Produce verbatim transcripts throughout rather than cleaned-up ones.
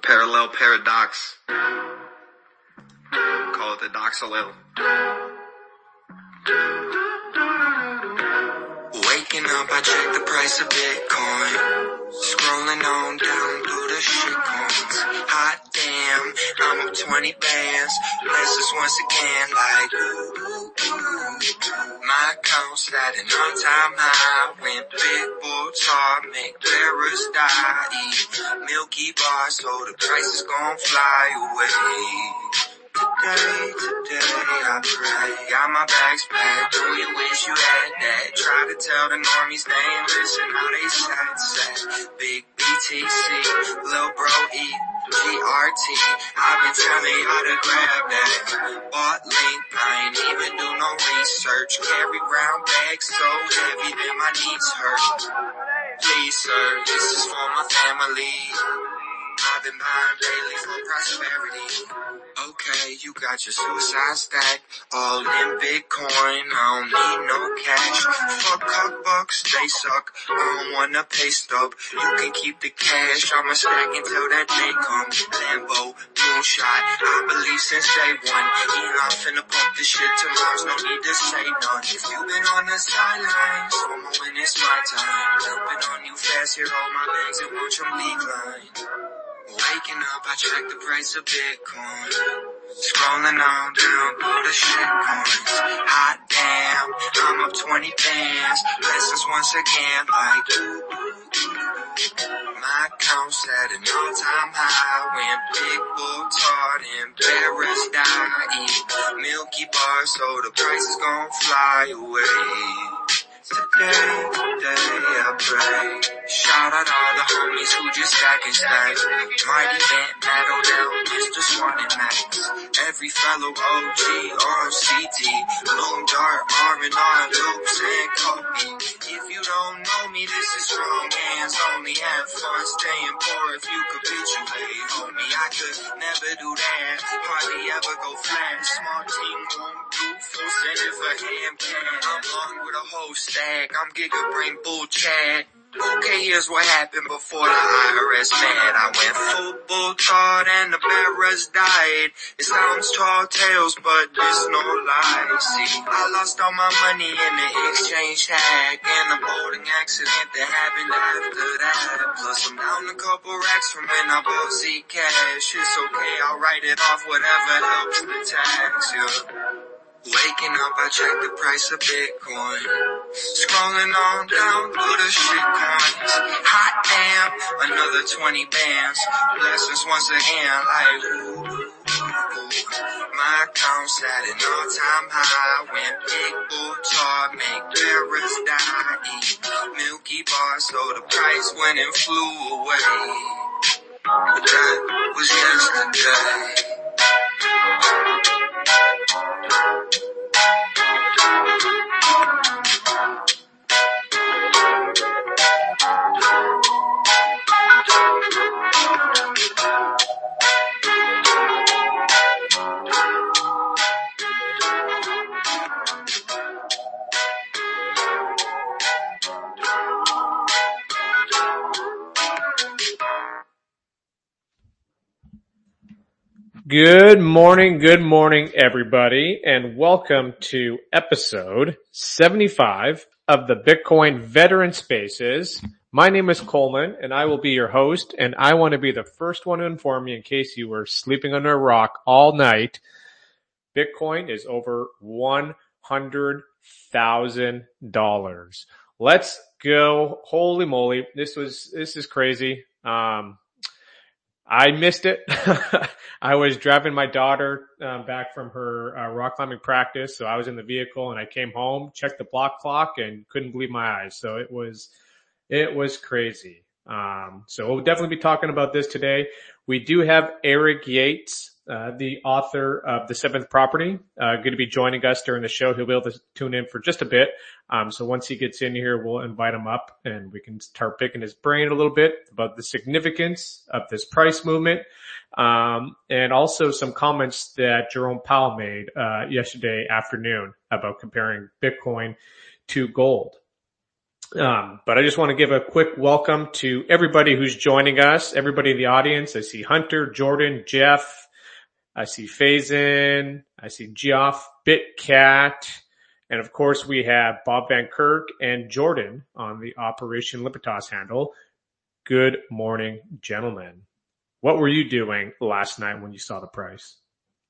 Parallel paradox. Call it the doxalil. Waking up, I check the price of Bitcoin. Scrolling on down through the shitcoins. Hot damn, I'm up twenty bands. Blessings once again, like ooh, ooh, ooh. My account's at an all-time high. When big bulls talk, make bearers die. Eat Milky Bar, so the price is gon' fly away. Today, today I pray. Got my bags packed. Do you wish you had that? Try to tell the normies they ain't listen. How they sad, sad. Big B T C, Lil Bro E, G R T. I've been telling y'all to grab that. Bought link, I ain't even do no research. Carry round bags so heavy that my knees hurt. Please, sir, this is for my family. I've been buying daily for prosperity. Okay, you got your suicide stack, all in Bitcoin, I don't need no cash. Fuck cuck bucks, they suck, I don't want a pay stub. You can keep the cash, I'ma stack until that day comes. Lambo, moonshot, I believe since day one. Elon finna pump this shit tomorrow's no need to say none. If you been on the sidelines, FOMO when it's my time. Jumping on you fast, here hold my legs and watch them decline. Waking up, I check the price of Bitcoin. Scrolling on down through the shitcoins. Hot damn, I'm up twenty bands. Blessings once again, like ooh, ooh. My account's at an all-time high. When big bull tart and bearers die. Eat Milky Bar, so the price is gon' fly away. Today, today I pray. Shout out all the homies who just stack and stack. Mighty Bent, Battle Down, Mister Swan and Max. Every fellow O G, R C D, Loom Dart, R and R, Loops and Kobe. If you don't know me, this is strong hands only. Have fun staying poor if you capitulate. Homie, I could never do that. Hardly ever go flat. Small team won't do full send if a ham can. I'm long with a whole stack. I'm Giga Brain Bull Chat. Okay, here's what happened before the I R S mad. I went full bull tart and the bearers died. It sounds tall tales, but there's no lie. See, I lost all my money in the exchange hack and the boating accident that happened after that. Plus I'm down a couple racks from when I bought Z cash. It's okay, I'll write it off, whatever helps the tax, yeah. Waking up, I check the price of Bitcoin. Scrolling on down through the shitcoins. Hot damn, another twenty bands. Blessings once again, like ooh, ooh, ooh. My account's at an all-time high. When big bull tart make bearers die. Eat Milky Bar, so the price went and flew away. But that was yesterday. Good morning, good morning, everybody, and welcome to episode seventy-five of the Bitcoin Veteran Spaces. My name is Coleman, and I will be your host, and I want to be the first one to inform you in case you were sleeping under a rock all night. Bitcoin is over one hundred thousand dollars. Let's go. Holy moly. This was, this is crazy. Um, I missed it. I was driving my daughter um, back from her uh, rock climbing practice, so I was in the vehicle and I came home, checked the block clock, and couldn't believe my eyes. So it was, it was crazy. Um, so we'll definitely be talking about this today. We do have Eric Yates, uh, the author of The Seventh Property, uh, going to be joining us during the show. He'll be able to tune in for just a bit. Um, so once he gets in here, we'll invite him up and we can start picking his brain a little bit about the significance of this price movement. Um, and also some comments that Jerome Powell made, uh, yesterday afternoon about comparing Bitcoin to gold. Um, but I just want to give a quick welcome to everybody who's joining us, everybody in the audience. I see Hunter, Jordan, Jeff. I see Faison. I see Geoff, BitCat. And of course, we have Bob Van Kirk and Jordan on the Operation Libertas handle. Good morning, gentlemen. What were you doing last night when you saw the price?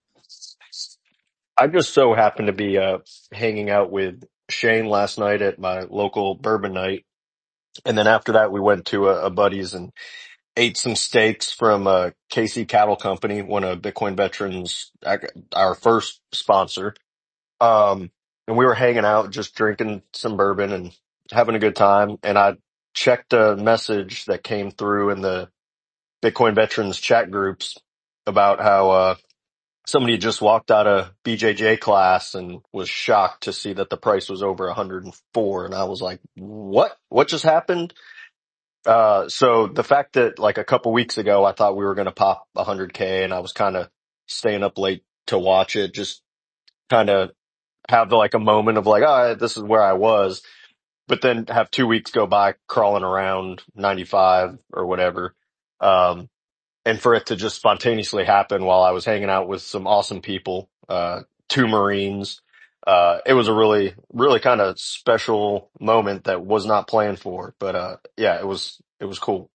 I just so happened to be uh, hanging out with Shane last night at my local bourbon night. And then after that, we went to a, a buddy's and ate some steaks from uh, K C Cattle Company, one of Bitcoin Veterans, our first sponsor. Um, and we were hanging out, just drinking some bourbon and having a good time. And I checked a message that came through in the Bitcoin Veterans chat groups about how uh, somebody had just walked out of B J J class and was shocked to see that the price was over one hundred four. And I was like, what? What just happened? Uh, so the fact that like a couple weeks ago, I thought we were going to pop one hundred K and I was kind of staying up late to watch it, just kind of have like a moment of like, oh, this is where I was, but then have two weeks go by crawling around ninety-five or whatever. Um, and for it to just spontaneously happen while I was hanging out with some awesome people, uh, two Marines. Uh, it was a really, really kind of special moment that was not planned for, but, uh, yeah, it was, it was cool.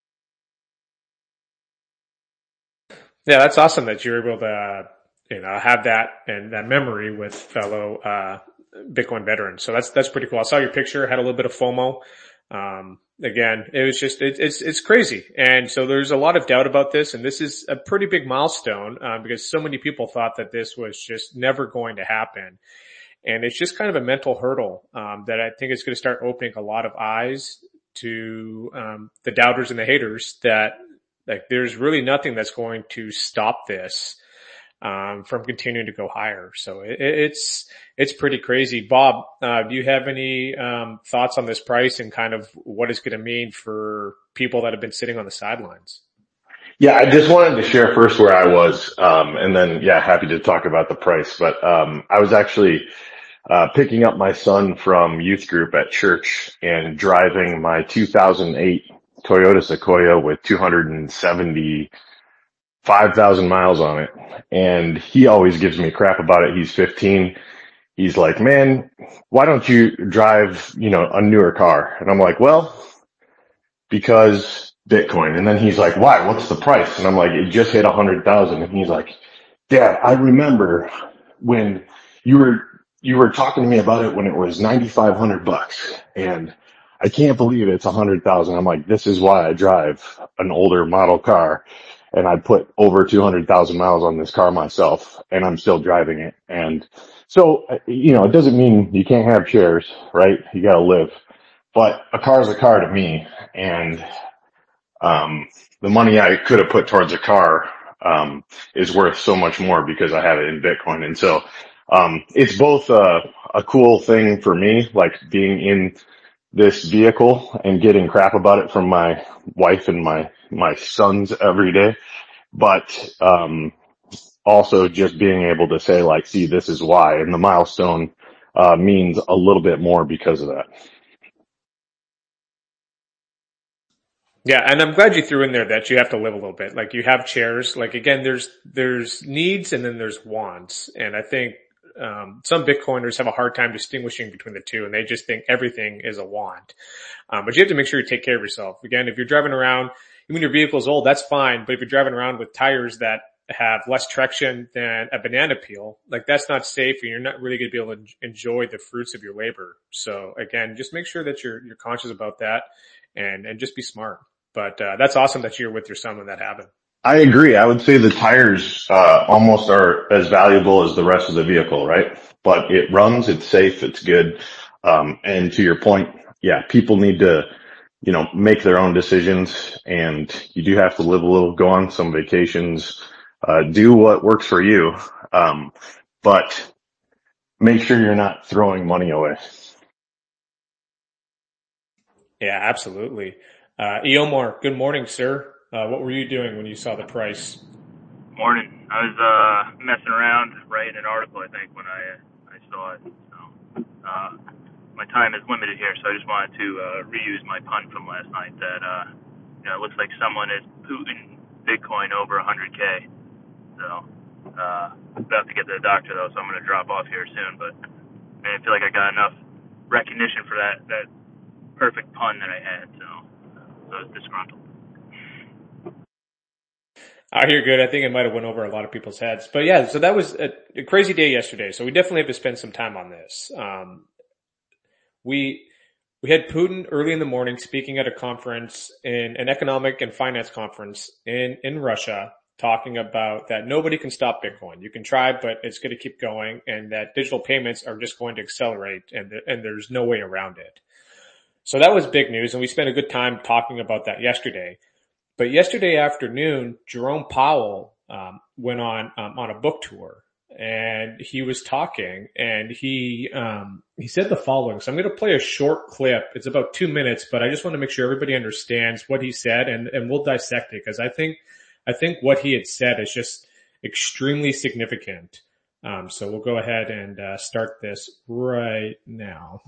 Yeah, that's awesome that you're able to, uh, you know, have that and that memory with fellow, uh, Bitcoin veterans. So that's, that's pretty cool. I saw your picture, had a little bit of FOMO. Um, again, it was just, it, it's, it's crazy. And so there's a lot of doubt about this. And this is a pretty big milestone, um, because so many people thought that this was just never going to happen. And it's just kind of a mental hurdle, um, that I think is going to start opening a lot of eyes to, um, the doubters and the haters that like there's really nothing that's going to stop this, um, from continuing to go higher. So it, it's, it's pretty crazy. Bob, uh, do you have any, um, thoughts on this price and kind of what it's going to mean for people that have been sitting on the sidelines? Yeah, I just wanted to share first where I was, um, and then, yeah, happy to talk about the price. But um, I was actually uh, picking up my son from youth group at church and driving my two thousand eight Toyota Sequoia with two hundred seventy-five thousand miles on it. And he always gives me crap about it. He's fifteen. He's like, man, why don't you drive, you know, a newer car? And I'm like, well, because Bitcoin. And then he's like, why? What's the price? And I'm like, it just hit a hundred thousand. And he's like, Dad, I remember when you were, you were talking to me about it when it was ninety-five hundred bucks. And I can't believe it's a hundred thousand. I'm like, this is why I drive an older model car. And I put over two hundred thousand miles on this car myself and I'm still driving it. And so, you know, it doesn't mean you can't have shares, right? You gotta live. But a car is a car to me, and um the money I could have put towards a car um is worth so much more because I have it in Bitcoin. And so um it's both a, a cool thing for me, like being in this vehicle and getting crap about it from my wife and my my sons every day, but um also just being able to say like, see, this is why, and the milestone uh means a little bit more because of that. Yeah, and I'm glad you threw in there that you have to live a little bit. Like you have chairs. Like again, there's there's needs and then there's wants. And I think um some Bitcoiners have a hard time distinguishing between the two, and they just think everything is a want. Um, but you have to make sure you take care of yourself. Again, if you're driving around, even your vehicle's old, that's fine. But if you're driving around with tires that have less traction than a banana peel, like that's not safe, and you're not really going to be able to enjoy the fruits of your labor. So again, just make sure that you're you're conscious about that, and and just be smart. But uh, that's awesome that you're with your son when that happened. I agree. I would say the tires uh almost are as valuable as the rest of the vehicle, right? But it runs, it's safe, it's good. Um and to your point, yeah, people need to, you know, make their own decisions, and you do have to live a little, go on some vacations, uh do what works for you. Um but make sure you're not throwing money away. Yeah, absolutely. Uh, Eomar, good morning, sir. Uh, what were you doing when you saw the price? Morning. I was uh messing around writing an article, I think, when I uh, I saw it. So uh my time is limited here, so I just wanted to uh, reuse my pun from last night that uh, you know, it looks like someone is Putin Bitcoin over one hundred K. So uh, I'm about to get to the doctor though, so I'm going to drop off here soon. But I feel like I got enough recognition for that that perfect pun that I had, so, so I was disgruntled. I hear good. I think it might have went over a lot of people's heads. But yeah, so that was a, a crazy day yesterday. So we definitely have to spend some time on this. Um, we we had Putin early in the morning speaking at a conference, in an economic and finance conference in, in Russia, talking about that nobody can stop Bitcoin. You can try, but it's going to keep going, and that digital payments are just going to accelerate, and th- and there's no way around it. So that was big news, and we spent a good time talking about that yesterday. But yesterday afternoon, Jerome Powell um, went on um, on a book tour, and he was talking, and he um, he said the following. So I'm going to play a short clip. It's about two minutes, but I just want to make sure everybody understands what he said, and, and we'll dissect it, because I think I think what he had said is just extremely significant. Um, so we'll go ahead and uh, start this right now.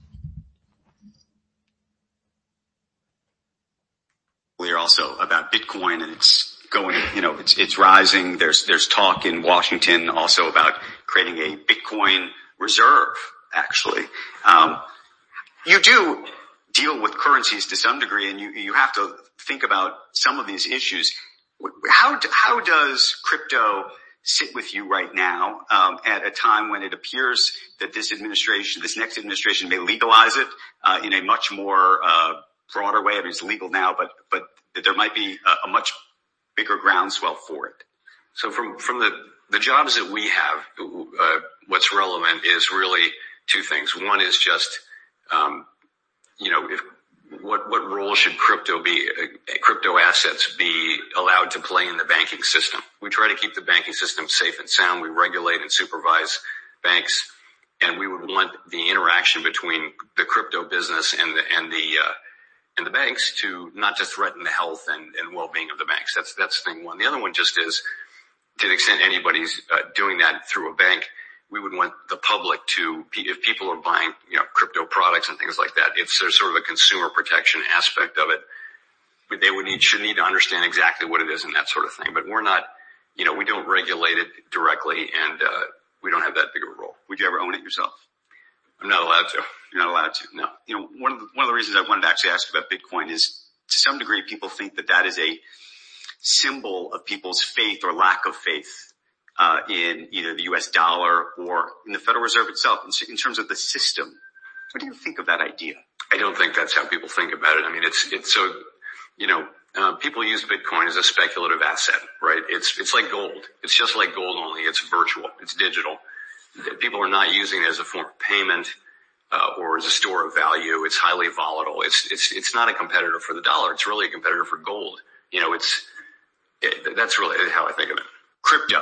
We're also about Bitcoin, and it's going, you know, it's, it's rising. There's, there's talk in Washington also about creating a Bitcoin reserve, actually. Um, you do deal with currencies to some degree, and you, you have to think about some of these issues. How, how does crypto sit with you right now, um, at a time when it appears that this administration, this next administration may legalize it, uh, in a much more, uh, broader way? I mean, it's legal now, but, but there might be a, a much bigger groundswell for it. So from, from the, the jobs that we have, uh, what's relevant is really two things. One is just, um, you know, if, what, what role should crypto be, uh, crypto assets be allowed to play in the banking system? We try to keep the banking system safe and sound. We regulate and supervise banks, and we would want the interaction between the crypto business and the, and the, uh, and the banks to not to threaten the health and, and well-being of the banks. That's, that's thing one. The other one just is, to the extent anybody's uh, doing that through a bank, we would want the public to, if people are buying, you know, crypto products and things like that, if there's sort of a consumer protection aspect of it, they would need, should need to understand exactly what it is and that sort of thing. But we're not, you know, we don't regulate it directly, and, uh, we don't have that big of a role. Would you ever own it yourself? I'm not allowed to. You're not allowed to. No. You know, one of the, one of the reasons I wanted to actually ask about Bitcoin is, to some degree, people think that that is a symbol of people's faith or lack of faith, uh, in either the U S dollar or in the Federal Reserve itself, in, in terms of the system. What do you think of that idea? I don't think that's how people think about it. I mean, it's, it's so, you know, uh, people use Bitcoin as a speculative asset, right? It's, it's like gold. It's just like gold, only it's virtual. It's digital. People are not using it as a form of payment, uh, or as a store of value. It's highly volatile. It's, it's, it's not a competitor for the dollar. It's really a competitor for gold. You know, it's, it, that's really how I think of it. Crypto.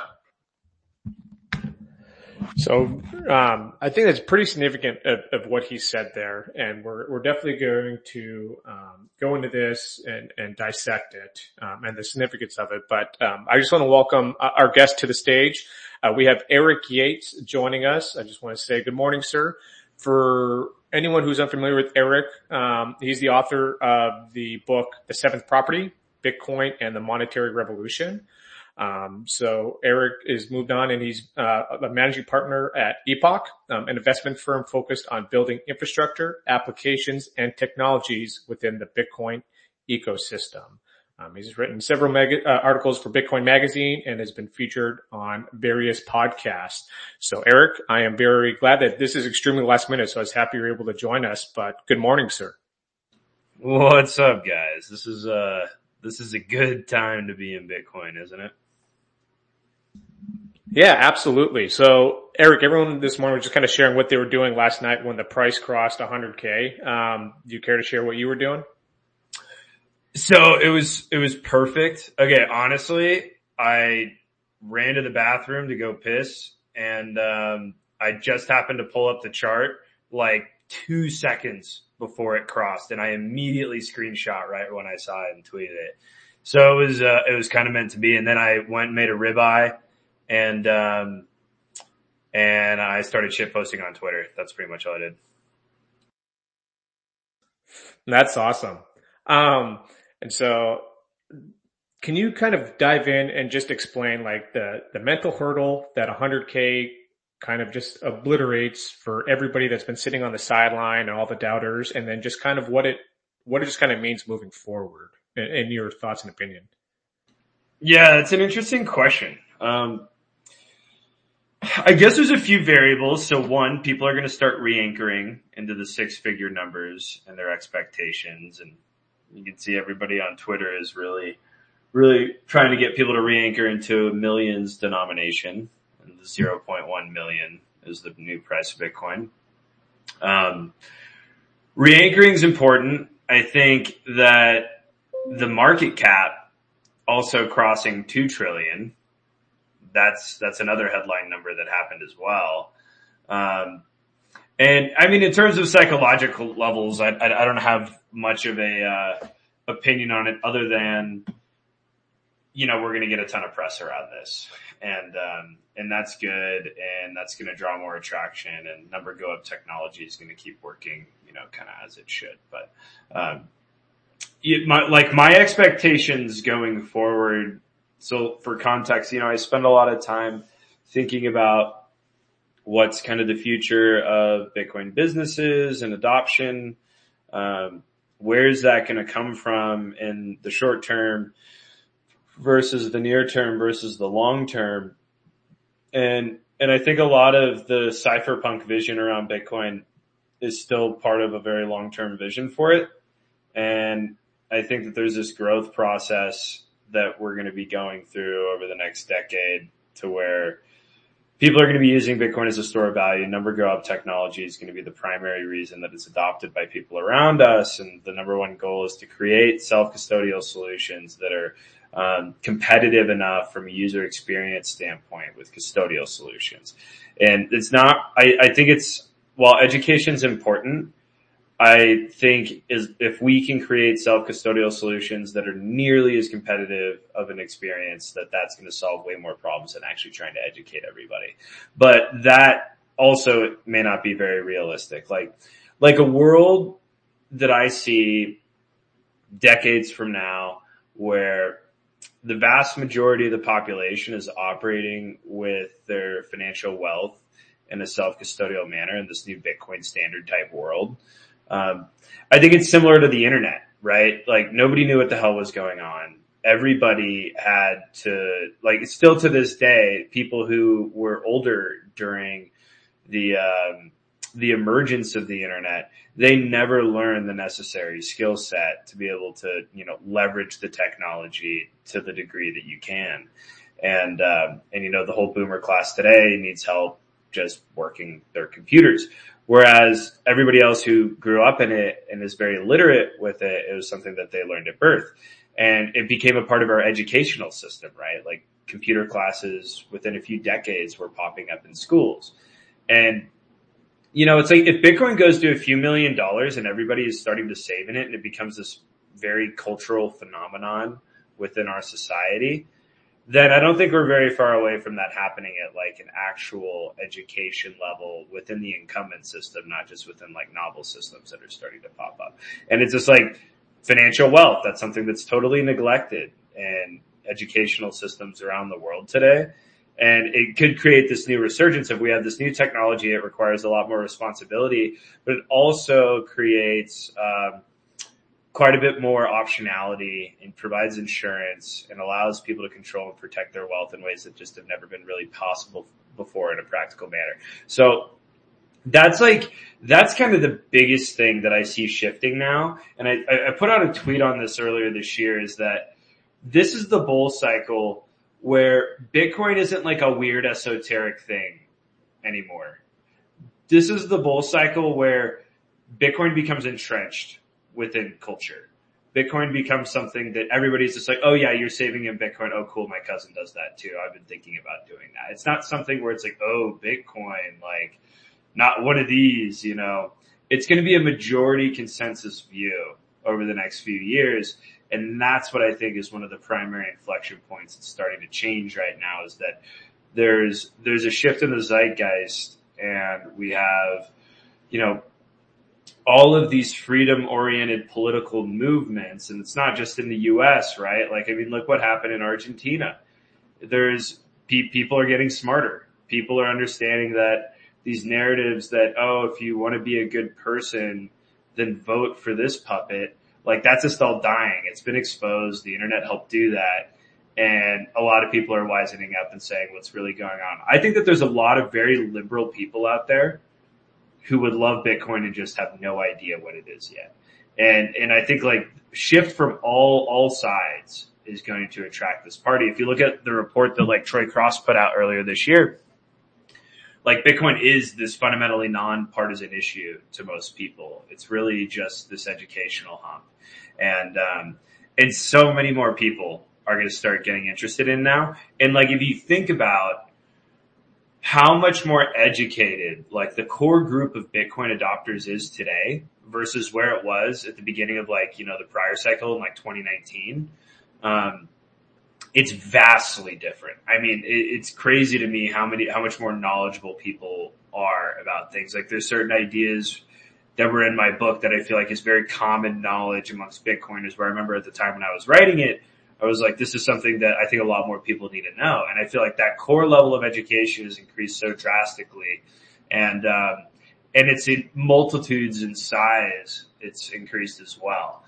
So, um, I think that's pretty significant of, of what he said there. And we're, we're definitely going to, um, go into this and, and dissect it, um, and the significance of it. But, um, I just want to welcome our guest to the stage. Uh, we have Eric Yates joining us. I just want to say good morning, sir. For anyone who's unfamiliar with Eric, um, he's the author of the book, The Seventh Property, Bitcoin and the Monetary Revolution. Um, so Eric is moved on, and he's uh, a managing partner at Epoch, um, an investment firm focused on building infrastructure, applications, and technologies within the Bitcoin ecosystem. Um, he's written several mag- uh, articles for Bitcoin Magazine and has been featured on various podcasts. So Eric, I am very glad that this is extremely last minute, so I was happy you're able to join us. But good morning, sir. What's up, guys? This is uh this is a good time to be in Bitcoin, isn't it? Yeah, absolutely. So Eric, everyone this morning was just kind of sharing what they were doing last night when the price crossed one hundred K. Um, do you care to share what you were doing? So it was, it was perfect. Okay. Honestly, I ran to the bathroom to go piss, and, um, I just happened to pull up the chart like two seconds before it crossed, and I immediately screenshot right when I saw it and tweeted it. So it was, uh, it was kind of meant to be. And then I went and made a ribeye, and, um, and I started shit posting on Twitter. That's pretty much all I did. That's awesome. Um, and so can you kind of dive in and just explain like the, the mental hurdle that one hundred K kind of just obliterates for everybody that's been sitting on the sideline and all the doubters, and then just kind of what it, what it just kind of means moving forward in, in your thoughts and opinion? Yeah, it's an interesting question. Um, I guess there's a few variables. So one, people are going to start re-anchoring into the six-figure numbers and their expectations. And you can see everybody on Twitter is really, really trying to get people to re-anchor into a millions denomination. And the zero point one million is the new price of Bitcoin. Um, re-anchoring is important. I think that the market cap also crossing two trillion. That's, that's another headline number that happened as well. Um, and I mean, in terms of psychological levels, I, I, I don't have much of a, uh, opinion on it other than, you know, we're going to get a ton of press around this, and, um, and that's good. And that's going to draw more attraction, and number go up technology is going to keep working, you know, kind of as it should. But, um, it, my, like my expectations going forward. So for context, you know, I spend a lot of time thinking about what's kind of the future of Bitcoin businesses and adoption. Um, where is that going to come from in the short term versus the near term versus the long term? And, and I think a lot of the cypherpunk vision around Bitcoin is still part of a very long-term vision for it. And I think that there's this growth process that we're going to be going through over the next decade, to where people are going to be using Bitcoin as a store of value. Number go up technology is going to be the primary reason that it's adopted by people around us. And the number one goal is to create self-custodial solutions that are um, competitive enough from a user experience standpoint with custodial solutions. And it's not, I, I think it's, while education is important, I think is if we can create self-custodial solutions that are nearly as competitive of an experience, that that's going to solve way more problems than actually trying to educate everybody. But that also may not be very realistic. Like, like a world that I see decades from now where the vast majority of the population is operating with their financial wealth in a self-custodial manner in this new Bitcoin standard type world. Um, I think it's similar to the internet, right? Like nobody knew what the hell was going on. Everybody had to, like, still to this day, people who were older during the, um, the emergence of the internet, they never learned the necessary skill set to be able to, you know, leverage the technology to the degree that you can. And, um, and, you know, the whole boomer class today needs help just working their computers. Whereas everybody else who grew up in it and is very literate with it, it was something that they learned at birth. And it became a part of our educational system, right? Like computer classes within a few decades were popping up in schools. And, you know, it's like if Bitcoin goes to a few million dollars and everybody is starting to save in it and it becomes this very cultural phenomenon within our society, then I don't think we're very far away from that happening at like an actual education level within the incumbent system, not just within like novel systems that are starting to pop up. And it's just like financial wealth. That's something that's totally neglected in educational systems around the world today. And it could create this new resurgence. If we have this new technology, it requires a lot more responsibility, but it also creates, um, quite a bit more optionality and provides insurance and allows people to control and protect their wealth in ways that just have never been really possible before in a practical manner. So that's like, that's kind of the biggest thing that I see shifting now. And I, I put out a tweet on this earlier this year, is that this is the bull cycle where Bitcoin isn't like a weird esoteric thing anymore. This is the bull cycle where Bitcoin becomes entrenched within culture. Bitcoin becomes something that everybody's just like, oh yeah, you're saving in Bitcoin. Oh cool, my cousin does that too. I've been thinking about doing that. It's not something where it's like, oh, Bitcoin, like not one of these, you know. It's going to be a majority consensus view over the next few years. And that's what I think is one of the primary inflection points that's starting to change right now, is that there's, there's a shift in the zeitgeist, and we have, you know, all of these freedom-oriented political movements, and it's not just in the U S, right? Like, I mean, look what happened in Argentina. There's pe- people are getting smarter. People are understanding that these narratives that, oh, if you want to be a good person, then vote for this puppet. Like, that's just all dying. It's been exposed. The internet helped do that. And a lot of people are wisening up and saying what's really going on. I think that there's a lot of very liberal people out there who would love Bitcoin and just have no idea what it is yet. And, and I think like shift from all, all sides is going to attract this party. If you look at the report that like Troy Cross put out earlier this year, like Bitcoin is this fundamentally non-partisan issue to most people. It's really just this educational hump. And, um, and so many more people are going to start getting interested in now. And like, if you think about how much more educated like the core group of Bitcoin adopters is today versus where it was at the beginning of like, you know, the prior cycle in like twenty nineteen, um, it's vastly different. I mean, it, it's crazy to me how many, how much more knowledgeable people are about things. Like there's certain ideas that were in my book that I feel like is very common knowledge amongst Bitcoiners, where I remember at the time when I was writing it, I was like, this is something that I think a lot more people need to know. And I feel like that core level of education has increased so drastically. And, um, and it's in multitudes in size. It's increased as well.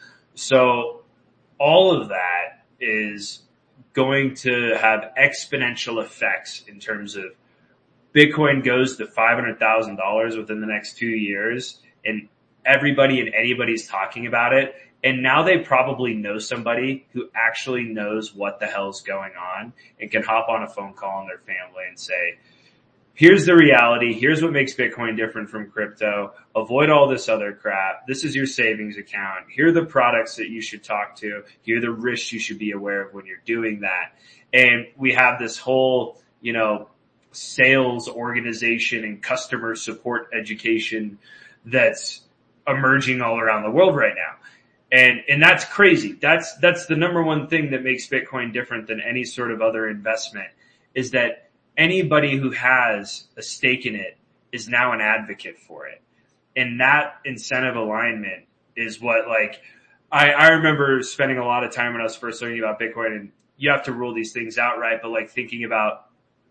So all of that is going to have exponential effects in terms of Bitcoin goes to five hundred thousand dollars within the next two years and everybody and anybody's talking about it. And now they probably know somebody who actually knows what the hell's going on and can hop on a phone call on their family and say, here's the reality. Here's what makes Bitcoin different from crypto. Avoid all this other crap. This is your savings account. Here are the products that you should talk to. Here are the risks you should be aware of when you're doing that. And we have this whole, you know, sales organization and customer support education that's emerging all around the world right now. And, and that's crazy. That's, that's the number one thing that makes Bitcoin different than any sort of other investment, is that anybody who has a stake in it is now an advocate for it. And that incentive alignment is what, like, I, I remember spending a lot of time when I was first learning about Bitcoin, and you have to rule these things out, right? But like thinking about,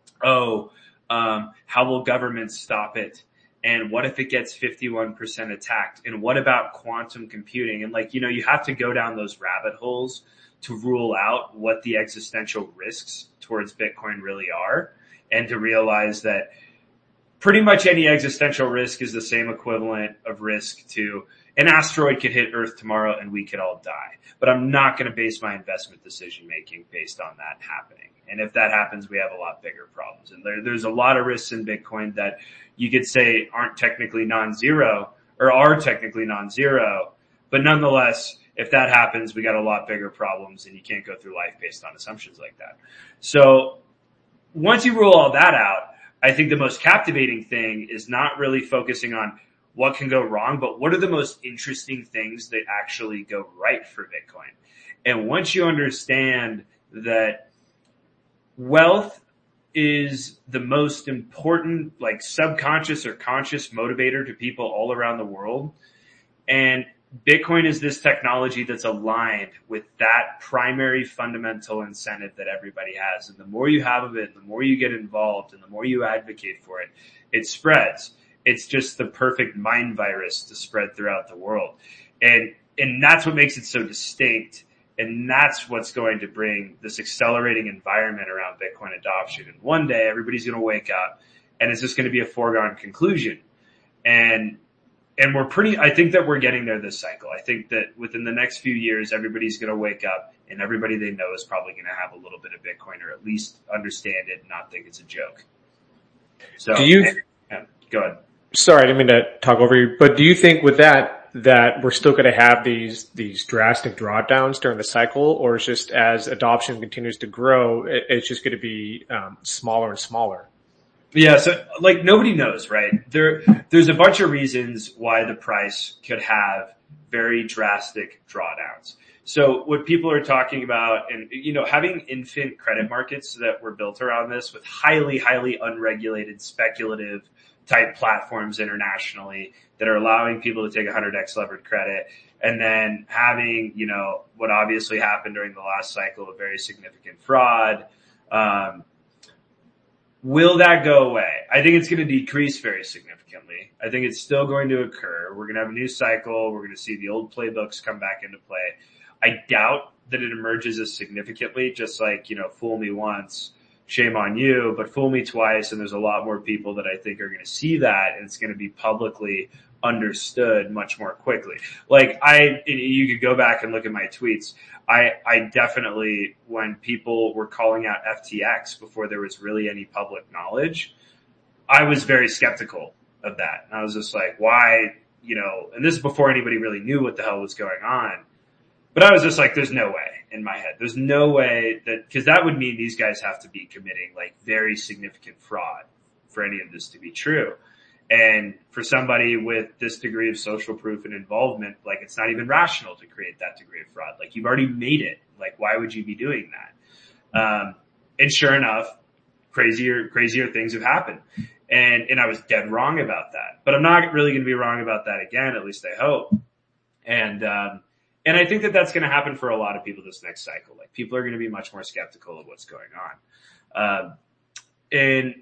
oh, um, how will governments stop it? And what if it gets fifty-one percent attacked? And what about quantum computing? And like, you know, you have to go down those rabbit holes to rule out what the existential risks towards Bitcoin really are, and to realize that pretty much any existential risk is the same equivalent of risk to an asteroid could hit Earth tomorrow and we could all die. But I'm not going to base my investment decision making based on that happening. And if that happens, we have a lot bigger problems. And there, there's a lot of risks in Bitcoin that you could say aren't technically non-zero, or are technically non-zero. But nonetheless, if that happens, we got a lot bigger problems, and you can't go through life based on assumptions like that. So once you rule all that out, I think the most captivating thing is not really focusing on what can go wrong, but what are the most interesting things that actually go right for Bitcoin. And once you understand that wealth is the most important, like, subconscious or conscious motivator to people all around the world, and Bitcoin is this technology that's aligned with that primary fundamental incentive that everybody has. And the more you have of it, the more you get involved and the more you advocate for it, it spreads. It's just the perfect mind virus to spread throughout the world. And, and that's what makes it so distinct. And that's what's going to bring this accelerating environment around Bitcoin adoption. And one day everybody's going to wake up and it's just going to be a foregone conclusion. And, and we're pretty, I think that we're getting there this cycle. I think that within the next few years, everybody's going to wake up and everybody they know is probably going to have a little bit of Bitcoin, or at least understand it and not think it's a joke. So, do you, yeah, go ahead. Sorry, I didn't mean to talk over you, but do you think with that, that we're still going to have these, these drastic drawdowns during the cycle, or it's just as adoption continues to grow, it, it's just going to be, um, smaller and smaller? Yeah. So like nobody knows, right? There, there's a bunch of reasons why the price could have very drastic drawdowns. So what people are talking about, and, you know, having infant credit markets that were built around this with highly, highly unregulated, speculative type platforms internationally that are allowing people to take one hundred x levered credit, and then having, you know, what obviously happened during the last cycle of very significant fraud. Um, will that go away? I think it's going to decrease very significantly. I think it's still going to occur. We're going to have a new cycle. We're going to see the old playbooks come back into play. I doubt that it emerges as significantly, just like, you know, fool me once, shame on you, but fool me twice. And there's a lot more people that I think are going to see that, and it's going to be publicly understood much more quickly. Like I, you could go back and look at my tweets. I, I definitely, when people were calling out F T X before there was really any public knowledge, I was very skeptical of that. And I was just like, why, you know, and this is before anybody really knew what the hell was going on. But I was just like, there's no way in my head. There's no way that, cause that would mean these guys have to be committing like very significant fraud for any of this to be true. And for somebody with this degree of social proof and involvement, like it's not even rational to create that degree of fraud. Like you've already made it. Like why would you be doing that? Um, and sure enough, crazier, crazier things have happened. And, and I was dead wrong about that, but I'm not really going to be wrong about that again. At least I hope. And, um, and I think that that's going to happen for a lot of people this next cycle. Like people are going to be much more skeptical of what's going on. Um, and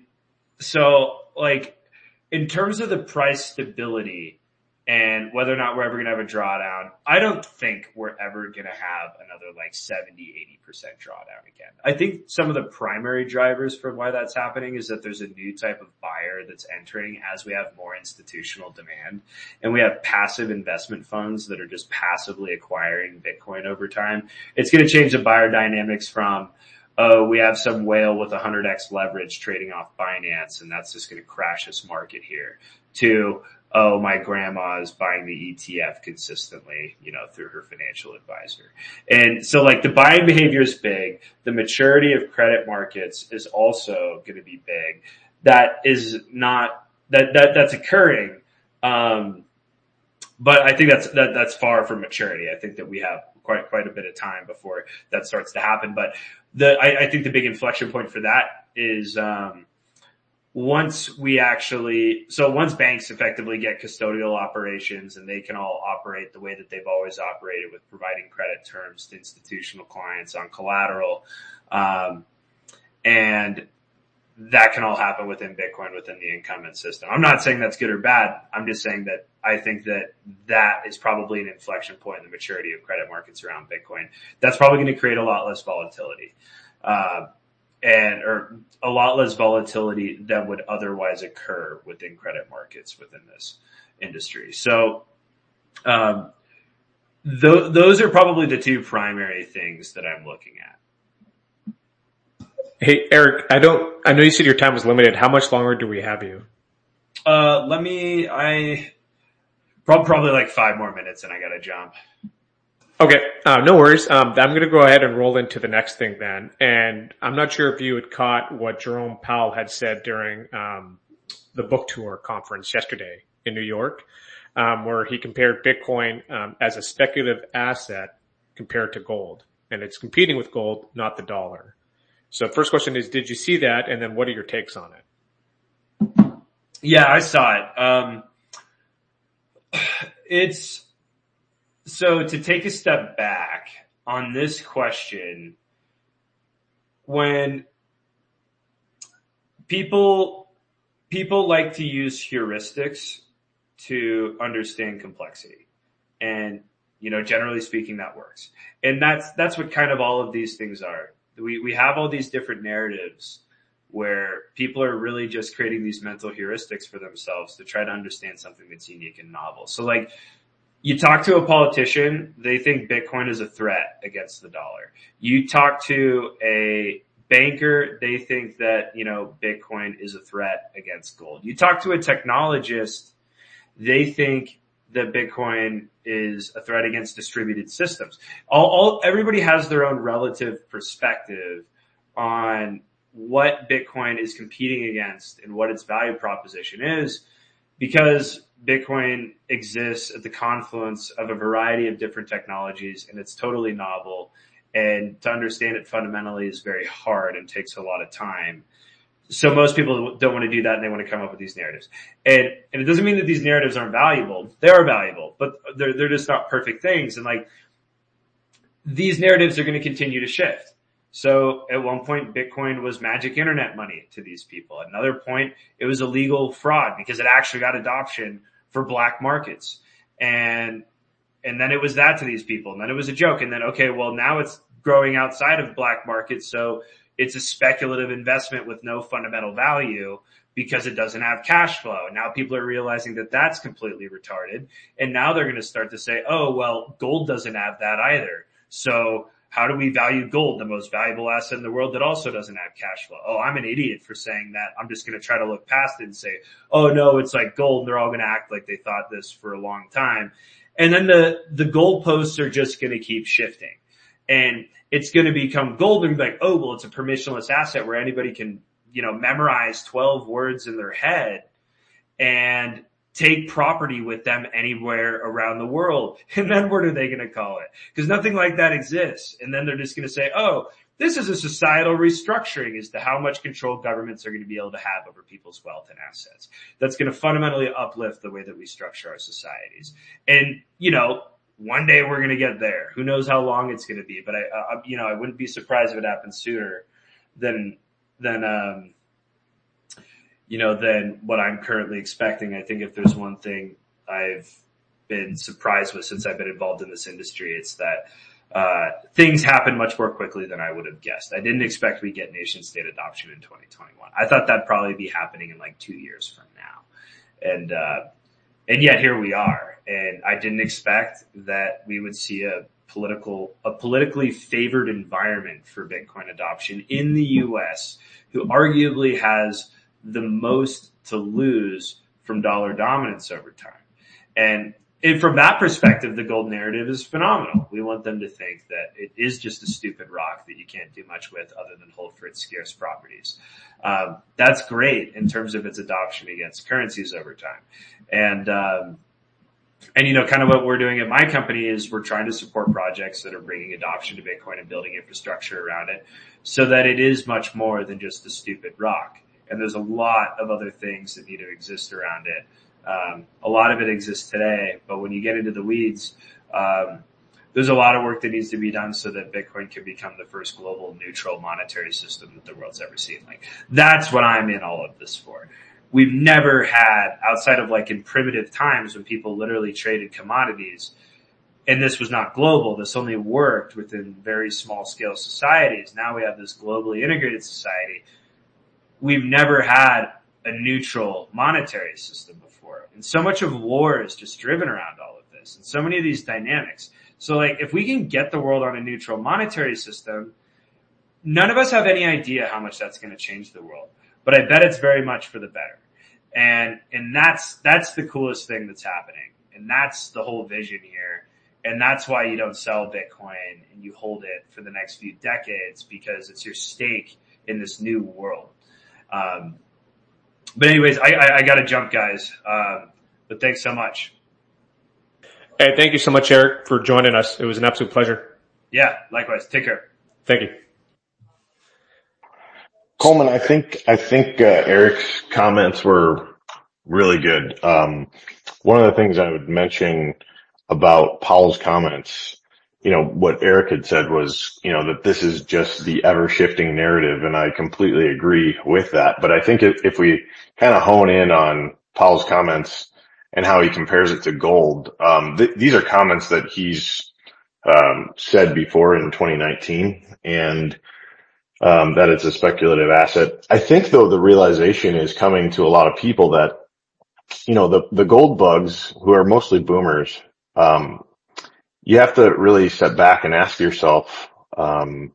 so like, in terms of the price stability and whether or not we're ever going to have a drawdown, I don't think we're ever going to have another like seventy, eighty percent drawdown again. I think some of the primary drivers for why that's happening is that there's a new type of buyer that's entering as we have more institutional demand, and we have passive investment funds that are just passively acquiring Bitcoin over time. It's going to change the buyer dynamics from, oh, we have some whale with one hundred x leverage trading off Binance, and that's just going to crash this market here, to, oh, my grandma is buying the E T F consistently, you know, through her financial advisor. And so like the buying behavior is big. The maturity of credit markets is also going to be big. That is not, that, that, that's occurring. Um, but I think that's, that, that's far from maturity. I think that we have quite, quite a bit of time before that starts to happen. But the, I, I think the big inflection point for that is, um, once we actually, so once banks effectively get custodial operations and they can all operate the way that they've always operated with providing credit terms to institutional clients on collateral, um, and that can all happen within Bitcoin, within the incumbent system. I'm not saying that's good or bad. I'm just saying that I think that that is probably an inflection point in the maturity of credit markets around Bitcoin. That's probably going to create a lot less volatility. Uh, and, or a lot less volatility than would otherwise occur within credit markets within this industry. So, um, th- those are probably the two primary things that I'm looking at. Hey, Eric, I don't, I know you said your time was limited. How much longer do we have you? Uh, let me, I, probably, probably like five more minutes and I gotta jump. Okay, uh, no worries. Um, I'm going to go ahead and roll into the next thing then. And I'm not sure if you had caught what Jerome Powell had said during um, the book tour conference yesterday in New York, um, where he compared Bitcoin um, as a speculative asset compared to gold. And it's competing with gold, not the dollar. So first question is, did you see that? And then what are your takes on it? Yeah, I saw it. Um, it's, So to take a step back on this question, when people, people like to use heuristics to understand complexity, and, you know, generally speaking, that works. And that's, that's what kind of all of these things are. We, we have all these different narratives where people are really just creating these mental heuristics for themselves to try to understand something that's unique and novel. So like, you talk to a politician, they think Bitcoin is a threat against the dollar. You talk to a banker, they think that, you know, Bitcoin is a threat against gold. You talk to a technologist, they think that Bitcoin is a threat against distributed systems. All, all, everybody has their own relative perspective on what Bitcoin is competing against and what its value proposition is, because Bitcoin exists at the confluence of a variety of different technologies, and it's totally novel. And to understand it fundamentally is very hard and takes a lot of time. So most people don't want to do that, and they want to come up with these narratives. And, and it doesn't mean that these narratives aren't valuable. They are valuable, but they're, they're just not perfect things. And like, these narratives are going to continue to shift. So at one point, Bitcoin was magic internet money to these people. At another point, it was illegal fraud because it actually got adoption for black markets. And, and then it was that to these people. And then it was a joke. And then, okay, well, now it's growing outside of black markets. So it's a speculative investment with no fundamental value because it doesn't have cash flow. And now people are realizing that that's completely retarded. And now they're going to start to say, oh, well, gold doesn't have that either. So how do we value gold, the most valuable asset in the world that also doesn't have cash flow? Oh, I'm an idiot for saying that. I'm just going to try to look past it and say, oh no, it's like gold. They're all going to act like they thought this for a long time. And then the, the goalposts are just going to keep shifting. And it's going to become gold and be like, oh, well, it's a permissionless asset where anybody can, you know, memorize twelve words in their head and take property with them anywhere around the world. And then what are they going to call it? Because nothing like that exists. And then they're just going to say, oh, this is a societal restructuring as to how much control governments are going to be able to have over people's wealth and assets. That's going to fundamentally uplift the way that we structure our societies. And, you know, one day we're going to get there. Who knows how long it's going to be? But I, I, you know, I wouldn't be surprised if it happens sooner than, than, um, you know, than what I'm currently expecting. I think if there's one thing I've been surprised with since I've been involved in this industry, it's that, uh, things happen much more quickly than I would have guessed. I didn't expect we'd get nation state adoption in twenty twenty-one. I thought that'd probably be happening in like two years from now. And, uh, and yet here we are. And I didn't expect that we would see a political, a politically favored environment for Bitcoin adoption in the U S, who arguably has the most to lose from dollar dominance over time. And, and from that perspective, the gold narrative is phenomenal. We want them to think that it is just a stupid rock that you can't do much with other than hold for its scarce properties. Um, that's great in terms of its adoption against currencies over time. And, um, and, you know, kind of what we're doing at my company is we're trying to support projects that are bringing adoption to Bitcoin and building infrastructure around it so that it is much more than just a stupid rock. And there's a lot of other things that need to exist around it. Um, a lot of it exists today, but when you get into the weeds, um, there's a lot of work that needs to be done so that Bitcoin can become the first global neutral monetary system that the world's ever seen. Like, that's what I'm in all of this for. We've never had, outside of like in primitive times when people literally traded commodities, and this was not global, this only worked within very small scale societies. Now we have this globally integrated society. We've never had a neutral monetary system before. And so much of war is just driven around all of this and so many of these dynamics. So like if we can get the world on a neutral monetary system, none of us have any idea how much that's going to change the world. But I bet it's very much for the better. And, and that's, that's the coolest thing that's happening. And that's the whole vision here. And that's why you don't sell Bitcoin and you hold it for the next few decades, because it's your stake in this new world. Um, but anyways, I, I, I gotta jump, guys. Um, but thanks so much. Hey, thank you so much, Eric, for joining us. It was an absolute pleasure. Yeah, likewise. Take care. Thank you. Coleman, I think, I think, uh, Eric's comments were really good. Um, one of the things I would mention about Powell's comments, you know, what Eric had said was, you know, that this is just the ever shifting narrative. And I completely agree with that. But I think if, if we kind of hone in on Powell's comments and how he compares it to gold, um, th- these are comments that he's, um, said before in twenty nineteen. And, Um, that it's a speculative asset. I think though the realization is coming to a lot of people that, you know, the, the gold bugs who are mostly boomers, um, you have to really step back and ask yourself, um,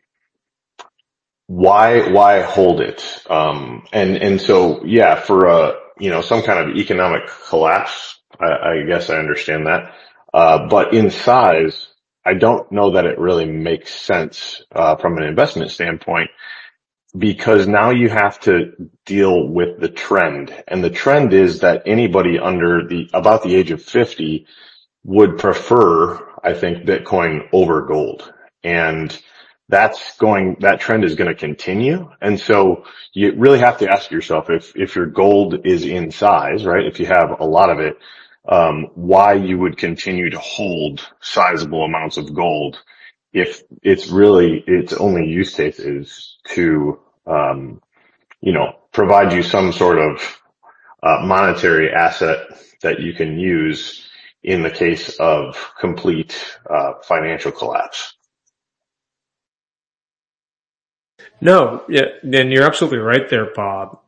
why, why hold it? Um, and, and so, yeah, for a, you know, some kind of economic collapse, I, I guess I understand that. Uh, but in size, I don't know that it really makes sense, uh, from an investment standpoint. because now you have to deal with the trend. And the trend is that anybody under the, about the age of fifty would prefer, I think, Bitcoin over gold. And that's going, that trend is going to continue. And so you really have to ask yourself if, if your gold is in size, right? If you have a lot of it, um, why you would continue to hold sizable amounts of gold if it's really, its only use case is to, um, you know, provide you some sort of uh, monetary asset that you can use in the case of complete uh, financial collapse. No, yeah, then you're absolutely right there, Bob.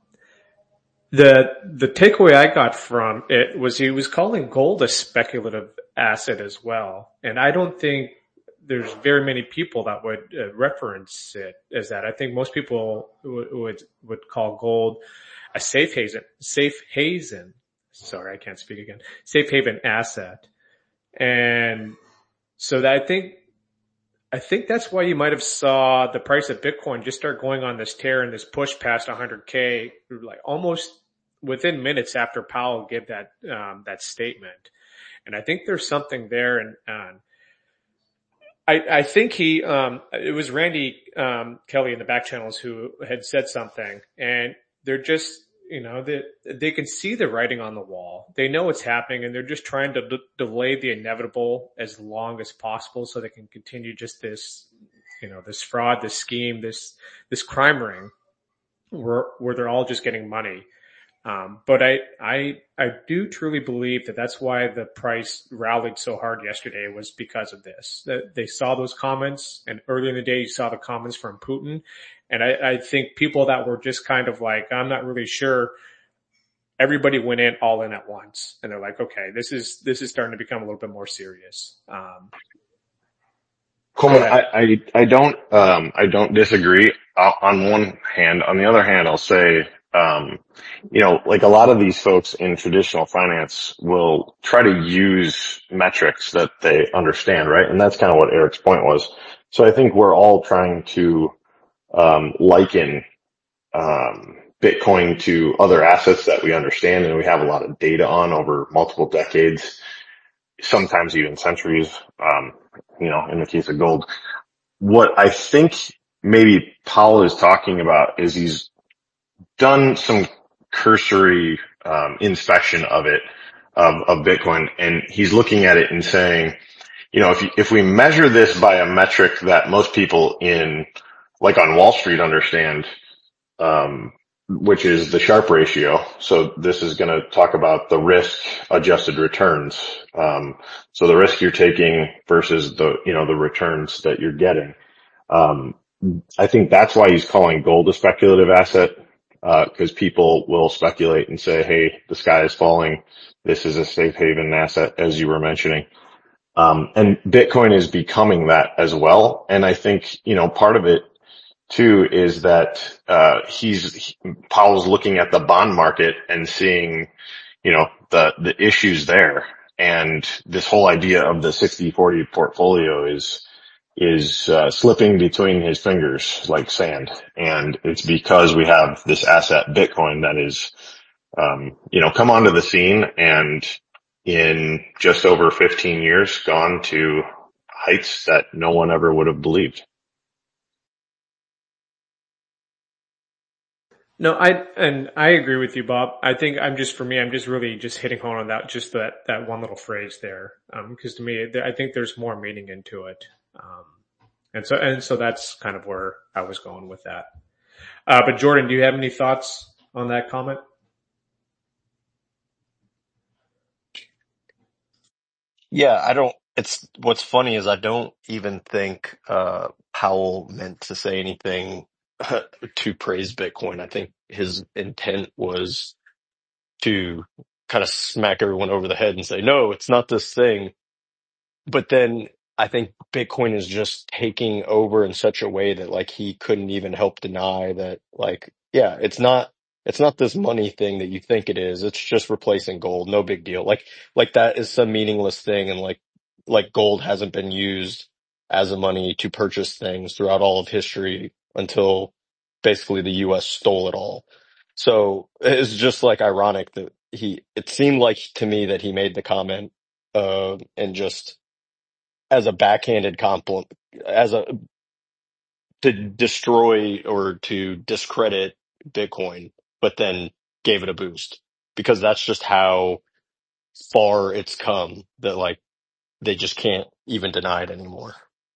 The the takeaway I got from it was he was calling gold a speculative asset as well, and I don't think there's very many people that would uh, reference it as that. I think most people w- would would call gold a safe haven, safe haven. Sorry, I can't speak again. Safe haven asset, and so that I think I think that's why you might have saw the price of Bitcoin just start going on this tear and this push past one hundred K, like almost within minutes after Powell gave that um, that statement. And I think there's something there, and. Um, I, I think he, um, it was Randy, um, Kelly in the back channels who had said something, and they're just, you know, they, they can see the writing on the wall. They know what's happening, and they're just trying to d- delay the inevitable as long as possible so they can continue just this, you know, this fraud, this scheme, this, this crime ring where, where they're all just getting money. Um, but I, I, I do truly believe that that's why the price rallied so hard yesterday was because of this. That they saw those comments, and earlier in the day you saw the comments from Putin. And I, I think people that were just kind of like, I'm not really sure, everybody went in all in at once. And they're like, okay, this is, this is starting to become a little bit more serious. Um, Coleman, I, I, I don't, um, I don't disagree uh, on one hand. On the other hand, I'll say, um, you know, like a lot of these folks in traditional finance will try to use metrics that they understand, right? And that's kind of what Eric's point was. So I think we're all trying to, um, liken, um, Bitcoin to other assets that we understand and we have a lot of data on over multiple decades, sometimes even centuries, um, you know, in the case of gold. What I think maybe Powell is talking about is he's done some cursory um, inspection of it, of, of Bitcoin, and he's looking at it and saying, you know, if you, if we measure this by a metric that most people in, like on Wall Street understand, um, which is the Sharpe ratio. So this is going to talk about the risk adjusted returns. Um, so the risk you're taking versus the, you know, the returns that you're getting. Um, I think that's why he's calling gold a speculative asset, uh, cause people will speculate and say, hey, the sky is falling. This is a safe haven asset, as you were mentioning. Um, and Bitcoin is becoming that as well. And I think, you know, part of it too is that, uh, he's, he, Powell's looking at the bond market and seeing, you know, the, the issues there. And this whole idea of the sixty forty portfolio is, is, uh, slipping between his fingers like sand. And it's because we have this asset, Bitcoin, that is, um, you know, come onto the scene and in just over fifteen years gone to heights that no one ever would have believed. No, I, and I agree with you, Bob. I think I'm just, for me, I'm just really just hitting home on that, just that, that one little phrase there. Um, cause to me, I think there's more meaning into it. Um, and so, and so that's kind of where I was going with that. Uh, but Jordan, do you have any thoughts on that comment? Yeah, I don't, it's, what's funny is I don't even think, uh, Powell meant to say anything to praise Bitcoin. I think his intent was to kind of smack everyone over the head and say, no, it's not this thing. But then I think Bitcoin is just taking over in such a way that like he couldn't even help deny that like, yeah, it's not, it's not this money thing that you think it is. It's just replacing gold. No big deal. Like, like that is some meaningless thing. And like, like gold hasn't been used as a money to purchase things throughout all of history until basically the U S stole it all. So it's just like ironic that he, it seemed like to me that he made the comment, uh, and just as a backhanded compliment, as a, to destroy or to discredit Bitcoin, but then gave it a boost because that's just how far it's come that like they just can't even deny it anymore.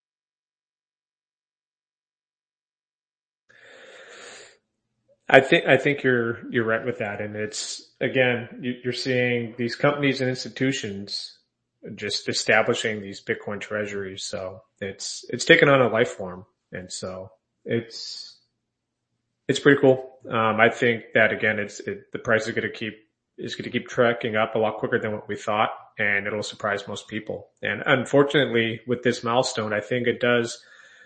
I think I think you're you're right with that, and it's again you- you're seeing these companies and institutions just establishing these Bitcoin treasuries. So it's it's taken on a life form, and so it's it's pretty cool. Um, I think that again, it's it, the price is going to keep is going to keep tracking up a lot quicker than what we thought, and it'll surprise most people. And unfortunately, with this milestone, I think it does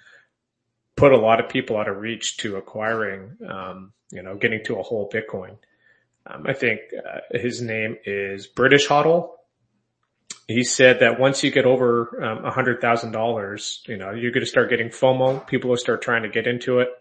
put a lot of people out of reach to acquiring, um, you know, getting to a whole Bitcoin. Um, I think uh, his name is British Hodl. He said that once you get over um, one hundred thousand dollars, you know, you're going to start getting FOMO. People will start trying to get into it.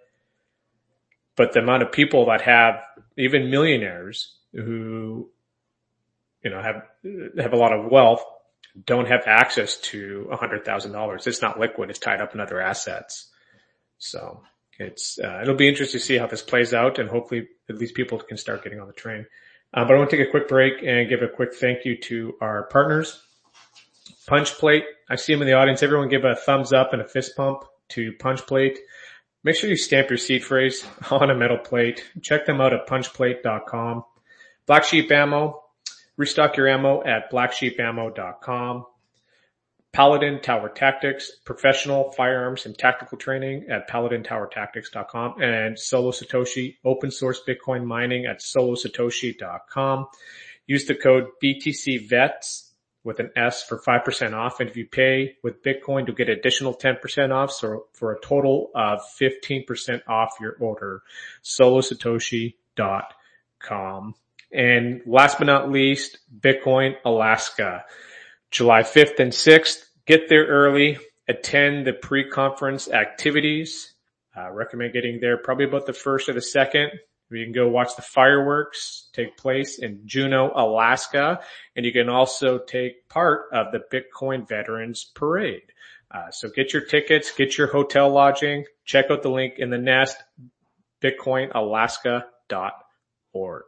But the amount of people that have, even millionaires who, you know, have have a lot of wealth, don't have access to one hundred thousand dollars. It's not liquid. It's tied up in other assets. So it's, uh, it'll be interesting to see how this plays out, and hopefully at least people can start getting on the train. Uh, but I want to take a quick break and give a quick thank you to our partners. Punch Plate. I see them in the audience. Everyone give a thumbs up and a fist pump to Punch Plate. Make sure you stamp your seed phrase on a metal plate. Check them out at punch plate dot com. Black Sheep Ammo. Restock your ammo at black sheep ammo dot com. Paladin Tower Tactics, professional firearms and tactical training at paladin tower tactics dot com, and Solo Satoshi, open source Bitcoin mining at solo satoshi dot com. Use the code B T C V E T S with an S for five percent off. And if you pay with Bitcoin, you'll get additional ten percent off. So for a total of fifteen percent off your order, solo satoshi dot com. And last but not least, Bitcoin Alaska. July fifth and sixth, get there early, attend the pre-conference activities. I uh, recommend getting there probably about the first or the second. You can go watch the fireworks take place in Juneau, Alaska, and you can also take part of the Bitcoin Veterans Parade. Uh, so get your tickets, get your hotel lodging, check out the link in the nest, bitcoin alaska dot org.